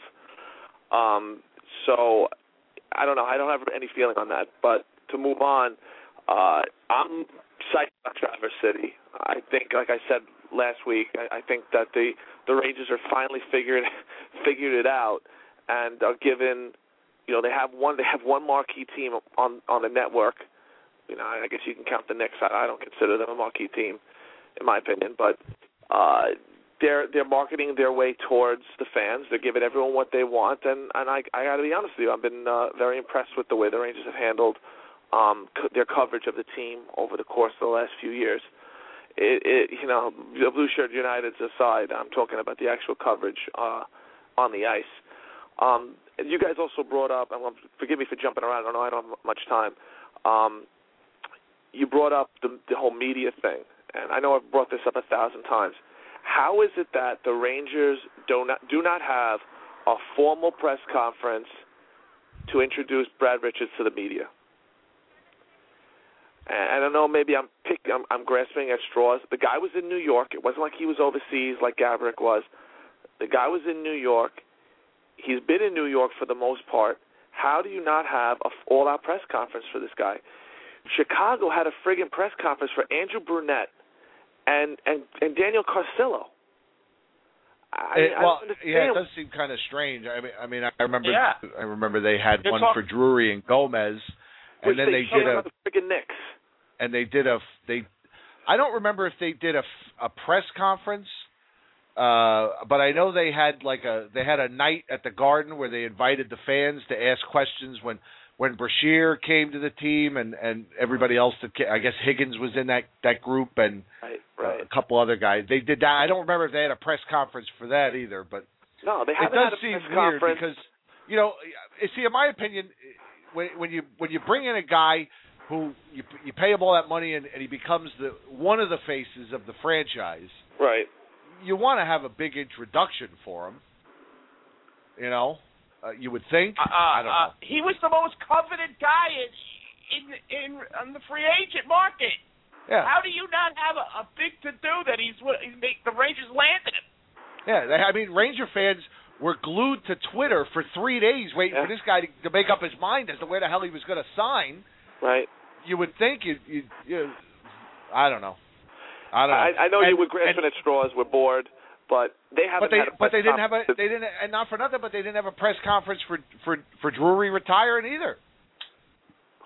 Um, so I don't know. I don't have any feeling on that. But to move on, uh, I'm psyched about Traverse City. I think, like I said last week, I, I think that the the Rangers are finally figured figured it out and are given. You know, they have one. They have one marquee team on on the network. You know, I guess you can count the Knicks. I, I don't consider them a marquee team, in my opinion. But uh, they're they're marketing their way towards the fans. They're giving everyone what they want. And and I I got to be honest with you, I've been uh, very impressed with the way the Rangers have handled um, co- their coverage of the team over the course of the last few years. It, it you know, the Blue Shirt United's aside, I'm talking about the actual coverage uh, on the ice. Um, you guys also brought up, and forgive me for jumping around, I don't know, I don't have much time. Um, you brought up the, the whole media thing, and I know I've brought this up a thousand times. How is it that the Rangers do not, do not have a formal press conference to introduce Brad Richards to the media? And I don't know, maybe I'm, pick, I'm, I'm grasping at straws. The guy was in New York. It wasn't like he was overseas like Gaborik was. The guy was in New York. He's been in New York for the most part. How do you not have an all-out press conference for this guy? Chicago had a friggin' press conference for Andrew Brunette and, and, and Daniel Carcillo. I, it, I well, don't understand. yeah, it does seem kind of strange. I mean, I mean, I remember, Yeah. I remember they had You're one talk- for Drury and Gomez, and Which then they, they, did a, the friggin' Knicks. and they did a, they, I don't remember if they did a, a press conference. Uh, but I know they had like a they had a night at the Garden where they invited the fans to ask questions when when Brashear came to the team and, and everybody else that came, I guess Higgins was in that, that group and right, right. Uh, a couple other guys. They did that. I don't remember if they had a press conference for that either. But no, they it haven't does had a seem press weird conference because you know, see, in my opinion, when when you when you bring in a guy who you you pay him all that money and, and he becomes the one of the faces of the franchise, right? You want to have a big introduction for him, you know. Uh, you would think. Uh, I don't know. Uh, he was the most coveted guy in in in on the free agent market. Yeah. How do you not have a, a big to do that he's, he's make, the Rangers landed him? Yeah, they, I mean, Ranger fans were glued to Twitter for three days waiting yeah. for this guy to, to make up his mind as to where the hell he was going to sign. Right. You would think you, you, you I don't know. I don't know. I, I know and, you were grasping at straws. We're bored, but they haven't. But they, had a but they didn't conference. have a, they didn't, and not for nothing, but they didn't have a press conference for for for Drury retiring either.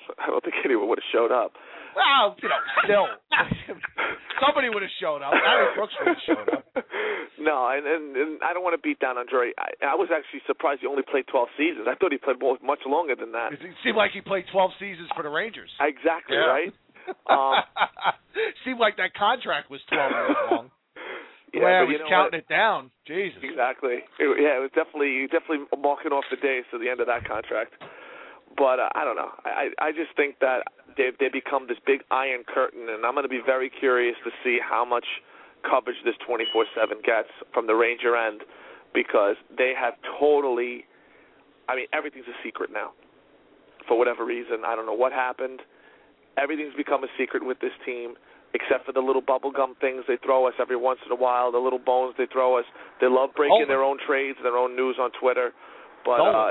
I don't think anyone would have showed up. Well, you know, still, somebody would have showed up. Larry Brooks would have showed up. No, and, and, and I don't want to beat down on Drury. I, I was actually surprised he only played twelve seasons. I thought he played more, much longer than that. It seemed like he played twelve seasons for the Rangers. Exactly, yeah. right? Um, seemed like that contract was twelve years long. The yeah, way I but was you know counting what? it down. Jesus. Exactly. It, yeah, it was definitely definitely marking off the days to the end of that contract. But uh, I don't know. I, I just think that they they become this big iron curtain, and I'm going to be very curious to see how much coverage this twenty-four seven gets from the Ranger end, because they have totally, I mean, everything's a secret now. For whatever reason, I don't know what happened. Everything's become a secret with this team, except for the little bubblegum things they throw us every once in a while, the little bones they throw us. They love breaking Dolan. their own trades, their own news on Twitter. But Dolan. uh,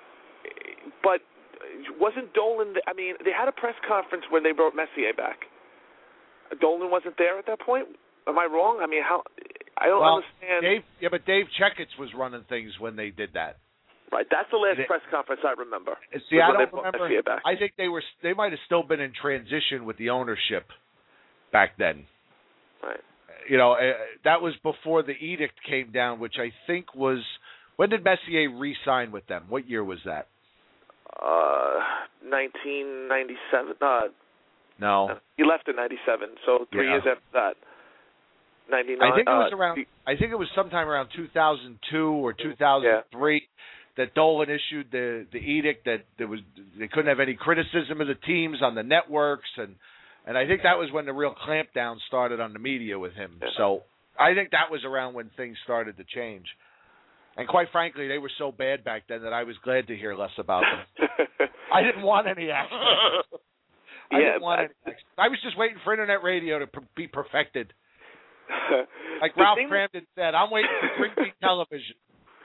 but wasn't Dolan, I mean, they had a press conference when they brought Messier back. Dolan wasn't there at that point? Am I wrong? I mean, how? I don't well, understand. Dave, yeah, but Dave Checketts was running things when they did that. Right, that's the last They, press conference I remember. See, I don't they remember. Back. I think they were. They might have still been in transition with the ownership back then. Right. You know, uh, that was before the edict came down, which I think was. When did Messier re-sign with them? What year was that? Uh, nineteen ninety-seven. Uh, no. He left in ninety-seven, so three Yeah. years after that. ninety-nine. I think it was uh, around. I think it was sometime around two thousand two or two thousand three yeah. that Dolan issued the the edict that there was they couldn't have any criticism of the teams on the networks, and and I think that was when the real clampdown started on the media with him. Yeah. So I think that was around when things started to change. And quite frankly, they were so bad back then that I was glad to hear less about them. I didn't want any action. I yeah, didn't want any action. I was just waiting for internet radio to per- be perfected. Like the Ralph thing Cramden said, I'm waiting for three D television.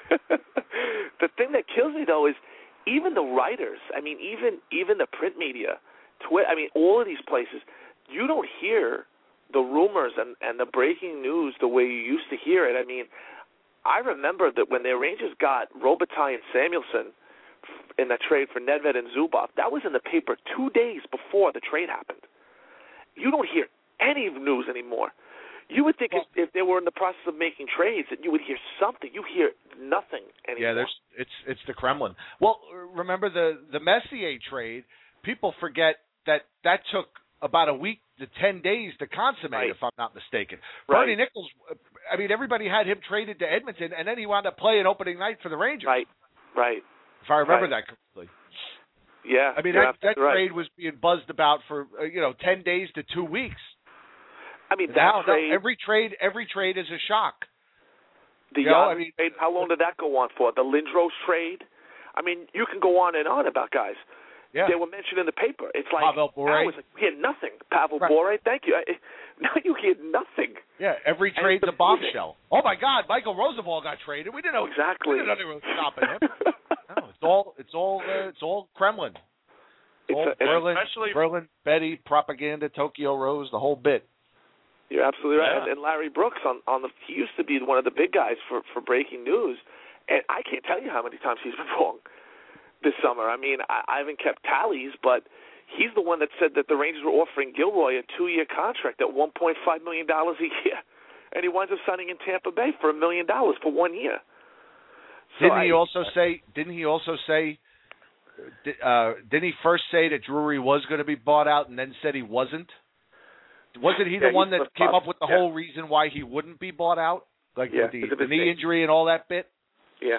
The thing that kills me, though, is even the writers, I mean, even even the print media, Twitter, I mean, all of these places, you don't hear the rumors and, and the breaking news the way you used to hear it. I mean, I remember that when the Rangers got Robitaille and Samuelson in that trade for Nedved and Zubov, that was in the paper two days before the trade happened. You don't hear any news anymore. You would think well, if, if they were in the process of making trades that you would hear something. You hear nothing anymore. Yeah, there's it's it's the Kremlin. Well, remember the the Messier trade? People forget that that took about a week to ten days to consummate, right. if I'm not mistaken. Right. Bernie Nichols, I mean, everybody had him traded to Edmonton, and then he wound up playing opening night for the Rangers. Right, right. If I remember right. that correctly. Yeah, I mean, that, that right. trade was being buzzed about for, uh, you know, ten days to two weeks. I mean, that now, trade, now, every trade, every trade is a shock. The you know, Yahoo I mean, trade, how long did that go on for? The Lindros trade? I mean, you can go on and on about guys. Yeah. They were mentioned in the paper. It's like, Pavel Bure. I was like, we hear nothing. Pavel right. Bure, thank you. I, now you hear nothing. Yeah, every trade's a bombshell. Oh my God, Michael Roosevelt got traded. We didn't know exactly. We didn't know they were stopping him. No, it's all, it's all, uh, it's all Kremlin. It's all a, Berlin, especially Berlin, Betty, propaganda, Tokyo Rose, the whole bit. You're absolutely right. Yeah. And, and Larry Brooks on on the he used to be one of the big guys for for breaking news, and I can't tell you how many times he's been wrong this summer. I mean, I, I haven't kept tallies, but he's the one that said that the Rangers were offering Gilroy a two-year contract at one point five million dollars a year, and he winds up signing in Tampa Bay for a million dollars for one year. So didn't he I, also say? Didn't he also say? Uh, didn't he first say that Drury was going to be bought out, and then said he wasn't? Wasn't he the yeah, one that came up with the yeah. whole reason why he wouldn't be bought out, like yeah, with the, the knee injury and all that bit? Yeah.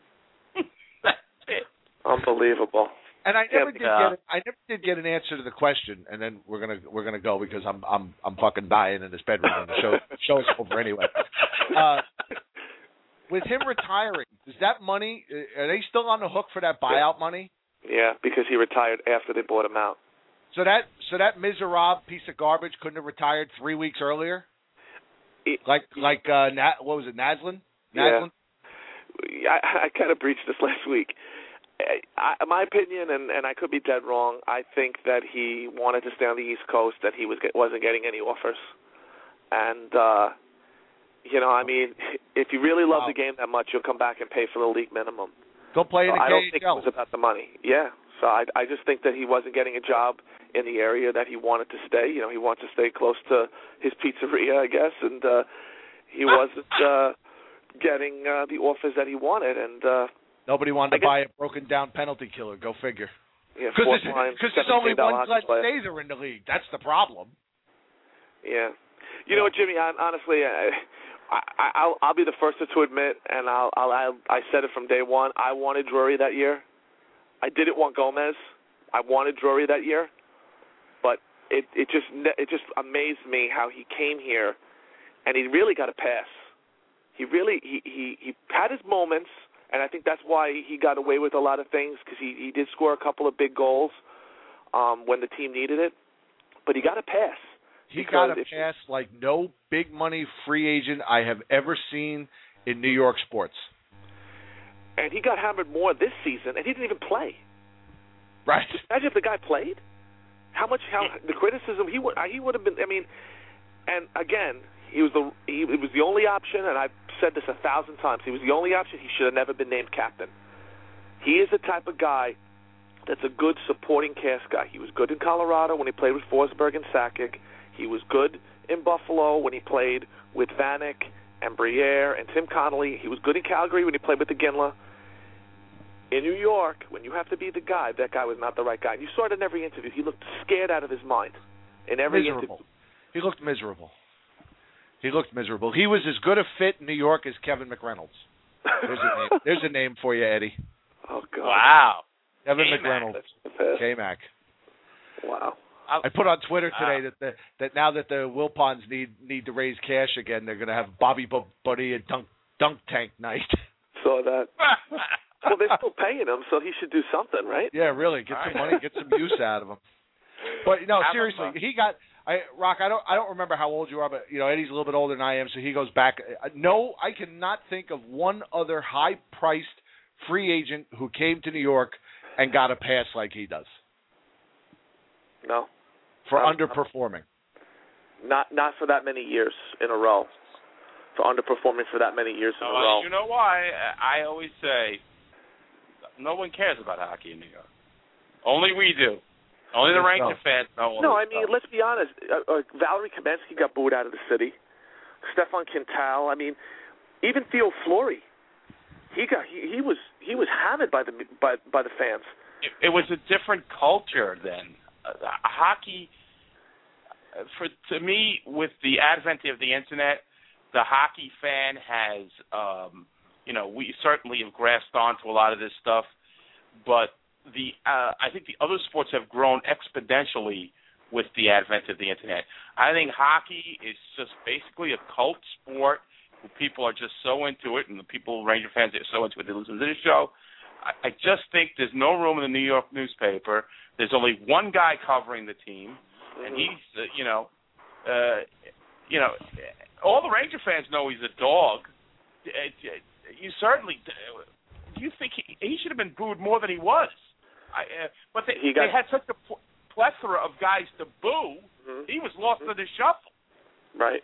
Unbelievable. And I never did yeah. get I never did get an answer to the question, and then we're gonna we're gonna go because I'm I'm I'm fucking dying in this bedroom and the show show's over anyway. Uh, with him retiring, does that money are they still on the hook for that buyout money? Yeah, because he retired after they bought him out. So that so that miserable piece of garbage couldn't have retired three weeks earlier? It, like like uh, Nat, what was it, Naslin? Naslin? Yeah, I, I kind of breached this last week. I, my opinion, and, and I could be dead wrong, I think that he wanted to stay on the East Coast, that he was get, wasn't getting any offers. And, uh, you know, I mean, if you really love wow. the game that much, you'll come back and pay for the league minimum. Go play in so the I K H L. don't think it was about the money. Yeah. So I, I just think that he wasn't getting a job in the area that he wanted to stay. You know, he wanted to stay close to his pizzeria, I guess, and uh, he wasn't uh, getting uh, the offers that he wanted. And uh, nobody wanted I to guess, buy a broken-down penalty killer. Go figure. Yeah, because there's, there's only one Glenn Sather in the league. That's the problem. Yeah. You know what, Jimmy? I, honestly, I, I, I'll, I'll be the first to admit, and I'll, I'll, I'll, I said it from day one. I wanted Drury that year. I didn't want Gomez. I wanted Drury that year, but it, it just, it just amazed me how he came here, and he really got a pass. He really, he, he, he had his moments, and I think that's why he got away with a lot of things because he, he did score a couple of big goals um, when the team needed it, but he got a pass. He got a pass like no big money free agent I have ever seen in New York sports. And he got hammered more this season, and he didn't even play. Right. Just imagine if the guy played. How much? How the criticism he would he would have been. I mean, and again, he was the he it was the only option, and I've said this a thousand times. He was the only option. He should have never been named captain. He is the type of guy that's a good supporting cast guy. He was good in Colorado when he played with Forsberg and Sakic. He was good in Buffalo when he played with Vanek and Briere and Tim Connolly. He was good in Calgary when he played with the Ginla. In New York, when you have to be the guy, that guy was not the right guy. And you saw it in every interview. He looked scared out of his mind in every miserable. interview. He looked miserable. He looked miserable. He was as good a fit in New York as Kevin McReynolds. There's a name, There's a name for you, Eddie. Oh, God. Wow. Kevin K-Mac. McReynolds. K-Mac. Wow. I put on Twitter Wow. today that the, that now that the Wilpons need need to raise cash again, they're going to have Bobby B- Buddy and dunk dunk tank night. Saw that. Well, they're still paying him, so he should do something, right? Yeah, really, get some money, get some use out of him. But no, Have seriously, him, uh, he got. I Rock. I don't. I don't remember how old you are, but you know Eddie's a little bit older than I am, so he goes back. No, I cannot think of one other high-priced free agent who came to New York and got a pass like he does. No. For Um, underperforming. Not not for that many years in a row. For underperforming for that many years in Oh, a row. you know why? I always say no one cares about hockey in New York. Only we do. Only the Ranger fans know. all No, this I mean, stuff. let's be honest. Uh, uh, Valerie Kamensky got booed out of the city. Stefan Quintal. I mean, even Theo Fleury. He got he, he was he was hammered by the by by the fans. It, it was a different culture then. Uh, hockey, uh, for to me, with the advent of the internet, the hockey fan has, um, you know, we certainly have grasped onto a lot of this stuff, but the uh, I think the other sports have grown exponentially with the advent of the internet. I think hockey is just basically a cult sport where people are just so into it, and the people, Ranger fans, are so into it, they listen to this show. I, I just think there's no room in the New York newspaper. There's only one guy covering the team, and he's, uh, you know, uh, you know, all the Ranger fans know he's a dog. Uh, you certainly, do you think he, he should have been booed more than he was? I, uh, but they, He got- they had such a pl- plethora of guys to boo. Mhm. He was lost in the shuffle. Right.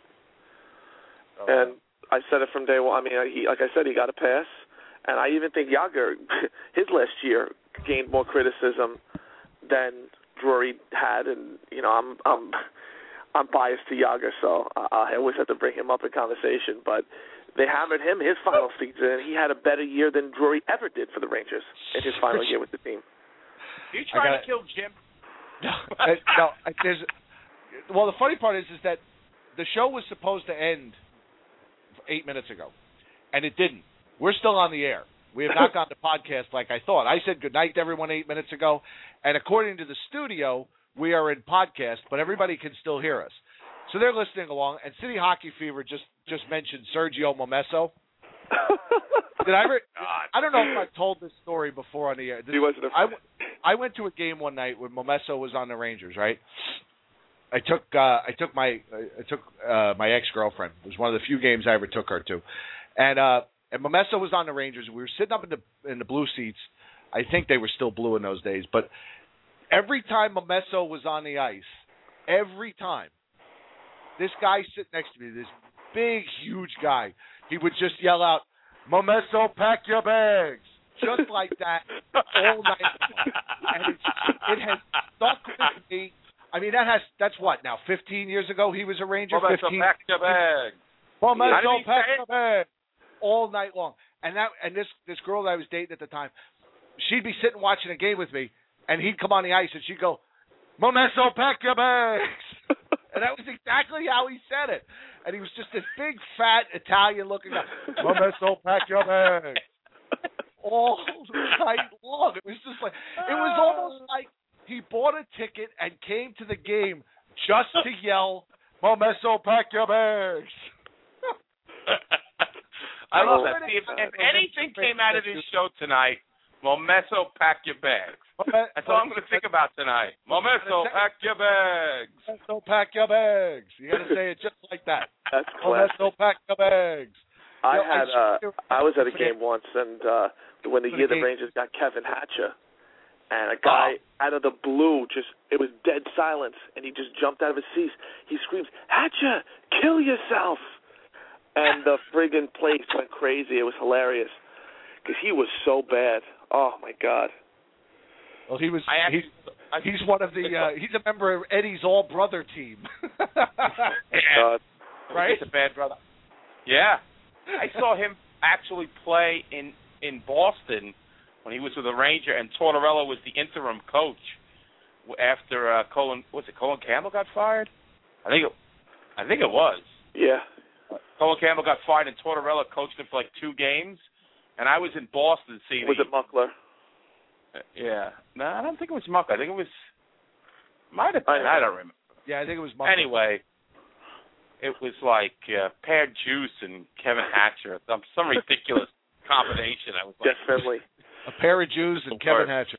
And I said it from day one. I mean, he, like I said, he got a pass. And I even think Yager, his last year, gained more criticism than Drury had. And, you know, I'm I'm I'm biased to Yager, so I, I always have to bring him up in conversation. But they hammered him his final season, and he had a better year than Drury ever did for the Rangers in his final year with the team. You trying gotta- to kill Jim? No, I- no. I- There's. Well, the funny part is, is that the show was supposed to end eight minutes ago, and it didn't. We're still on the air. We have not gone to podcast like I thought. I said goodnight to everyone eight minutes ago, and according to the studio, we are in podcast, but everybody can still hear us. So they're listening along, and City Hockey Fever just, just mentioned Sergio Momesso. Did I ever? I don't know if I've told this story before on the air. This, He wasn't a I, I went to a game one night when Momesso was on the Rangers, right? I took uh, I took my I took uh, my ex girlfriend. It was one of the few games I ever took her to, and uh, and Momesso was on the Rangers. We were sitting up in the in the blue seats. I think they were still blue in those days, but every time Momesso was on the ice, every time, this guy sitting next to me, this big, huge guy, he would just yell out, "Momesso, pack your bags! just like that all night long. And it's, it has stuck with me. I mean, that has that's what, now, fifteen years ago he was a Ranger? Well, fifteen pack your bag. Well, Yeah. so pack your bag. All night long. And that and this, this girl that I was dating at the time, she'd be sitting watching a game with me, and he'd come on the ice, and she'd go, Momesso, pack your bags. And that was exactly how he said it. And he was just this big, fat, Italian-looking guy. Momesso, pack your bags. All night long. It was just like, it was almost like he bought a ticket and came to the game just to yell, Momesso, pack your bags. I love that. See, if, if anything came out of this show tonight, Momesso, pack your bags. That's all I'm going to think about tonight. Momesso, pack your bags. Momesso, pack your bags. You got to say it just like that. That's classic. Momesso, pack your bags. I You know, had I, uh, I was at a game once, and uh, when the For the year the game. Rangers got Kevin Hatcher, and a guy out of the blue just it was dead silence, and he just jumped out of his seat. He screams, "Hatcher, kill yourself!" And the friggin' place went crazy. It was hilarious because he was so bad. Oh my God. Well, he was. I He's, he's one of the. Uh, he's a member of Eddie's All Brother team. Yeah. Right? He's a bad brother. Yeah. I saw him actually play in, in Boston when he was with the Ranger, and Tortorella was the interim coach after uh, Colin. Was it Colin Campbell got fired? I think it. I think it was. Yeah. Colin Campbell got fired, and Tortorella coached him for like two games, and I was in Boston seeing. Was it Muckler? Uh, yeah. No, I don't think it was Muck. I think it was. Might have been. I, I don't remember. Yeah, I think it was Muck. Anyway, it was like uh, Pear Juice and Kevin Hatcher. Some some ridiculous combination. I was like, Definitely. A pair of Jews and Kevin Hatcher.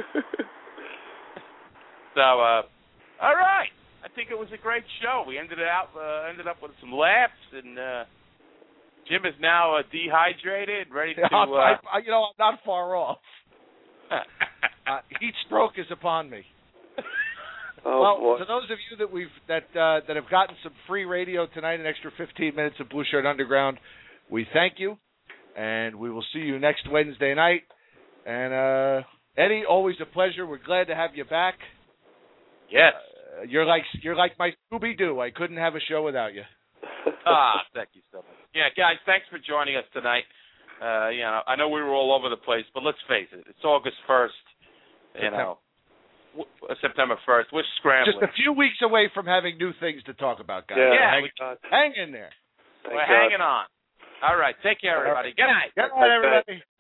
So, uh, all right. I think it was a great show. We ended it out. Uh, ended up with some laughs, and uh, Jim is now uh, dehydrated, ready to. Yeah, Uh, I, I, you know, I'm not far off. uh, heat stroke is upon me. Oh, well, boy. to those of you that we've that uh, that have gotten some free radio tonight, an extra fifteen minutes of Blue Shirt Underground, we thank you, and we will see you next Wednesday night. And uh, Eddie, always a pleasure. We're glad to have you back. Yes. Uh, you're like you're like my Scooby Doo. I couldn't have a show without you. ah, thank you so much. Yeah, guys, thanks for joining us tonight. Uh, you know, I know we were all over the place, but let's face it, it's August first. You know, w- September first. We're scrambling. Just a few weeks away from having new things to talk about, guys. Yeah, hang, we, hang in there. we're hanging on. All right, take care, everybody. Good night. Good night, everybody.